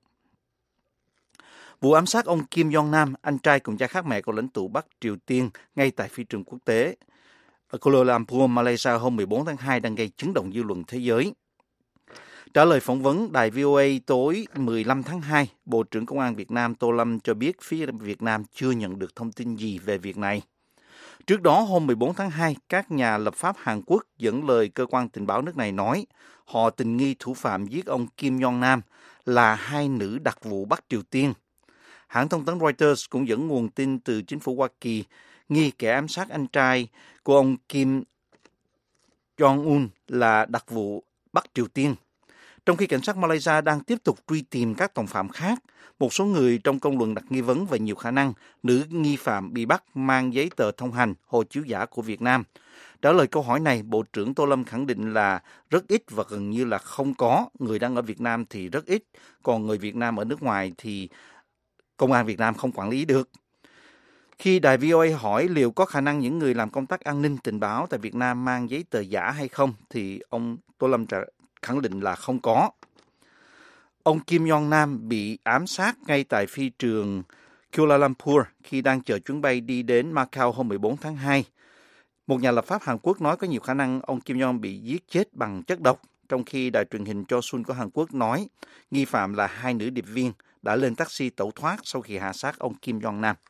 Vụ ám sát ông Kim Jong Nam, anh trai cùng cha khác mẹ của lãnh tụ Bắc Triều Tiên ngay tại phi trường quốc tế ở Kuala Lumpur, Malaysia hôm mười bốn tháng hai đang gây chấn động dư luận thế giới. Trả lời phỏng vấn đài vê o a tối mười lăm tháng hai, Bộ trưởng Công an Việt Nam Tô Lâm cho biết phía Việt Nam chưa nhận được thông tin gì về việc này. Trước đó, hôm mười bốn tháng hai, các nhà lập pháp Hàn Quốc dẫn lời cơ quan tình báo nước này nói họ tình nghi thủ phạm giết ông Kim Jong Nam là hai nữ đặc vụ Bắc Triều Tiên. Hãng thông tấn Reuters cũng dẫn nguồn tin từ chính phủ Hoa Kỳ nghi kẻ ám sát anh trai của ông Kim Jong-un là đặc vụ Bắc Triều Tiên. Trong khi cảnh sát Malaysia đang tiếp tục truy tìm các đồng phạm khác, một số người trong công luận đặt nghi vấn về nhiều khả năng nữ nghi phạm bị bắt mang giấy tờ thông hành, hộ chiếu giả của Việt Nam. Trả lời câu hỏi này, Bộ trưởng Tô Lâm khẳng định là rất ít và gần như là không có. Người đang ở Việt Nam thì rất ít, còn người Việt Nam ở nước ngoài thì Công an Việt Nam không quản lý được. Khi đài vê o a hỏi liệu có khả năng những người làm công tác an ninh tình báo tại Việt Nam mang giấy tờ giả hay không, thì ông Tô Lâm khẳng định là không có. Ông Kim Jong Nam bị ám sát ngay tại phi trường Kuala Lumpur khi đang chờ chuyến bay đi đến Macau hôm mười bốn tháng hai. Một nhà lập pháp Hàn Quốc nói có nhiều khả năng ông Kim Jong bị giết chết bằng chất độc, trong khi đài truyền hình Chosun của Hàn Quốc nói nghi phạm là hai nữ điệp viên đã lên taxi tẩu thoát sau khi hạ sát ông Kim Jong Nam.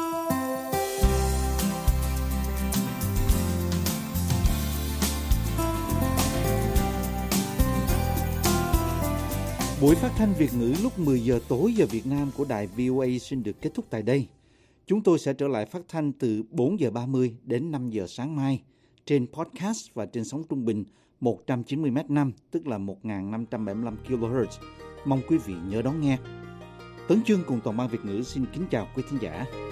Buổi phát thanh Việt ngữ lúc mười giờ tối giờ Việt Nam của đài vê o a xin được kết thúc tại đây. Chúng tôi sẽ trở lại phát thanh từ bốn giờ ba mươi đến năm giờ sáng mai trên podcast và trên sóng trung bình một trăm chín mươi mét năm, tức là một nghìn năm trăm bảy mươi lăm ki lô héc. Mong quý vị nhớ đón nghe. Tấn Chương cùng toàn ban Việt ngữ xin kính chào quý thính giả.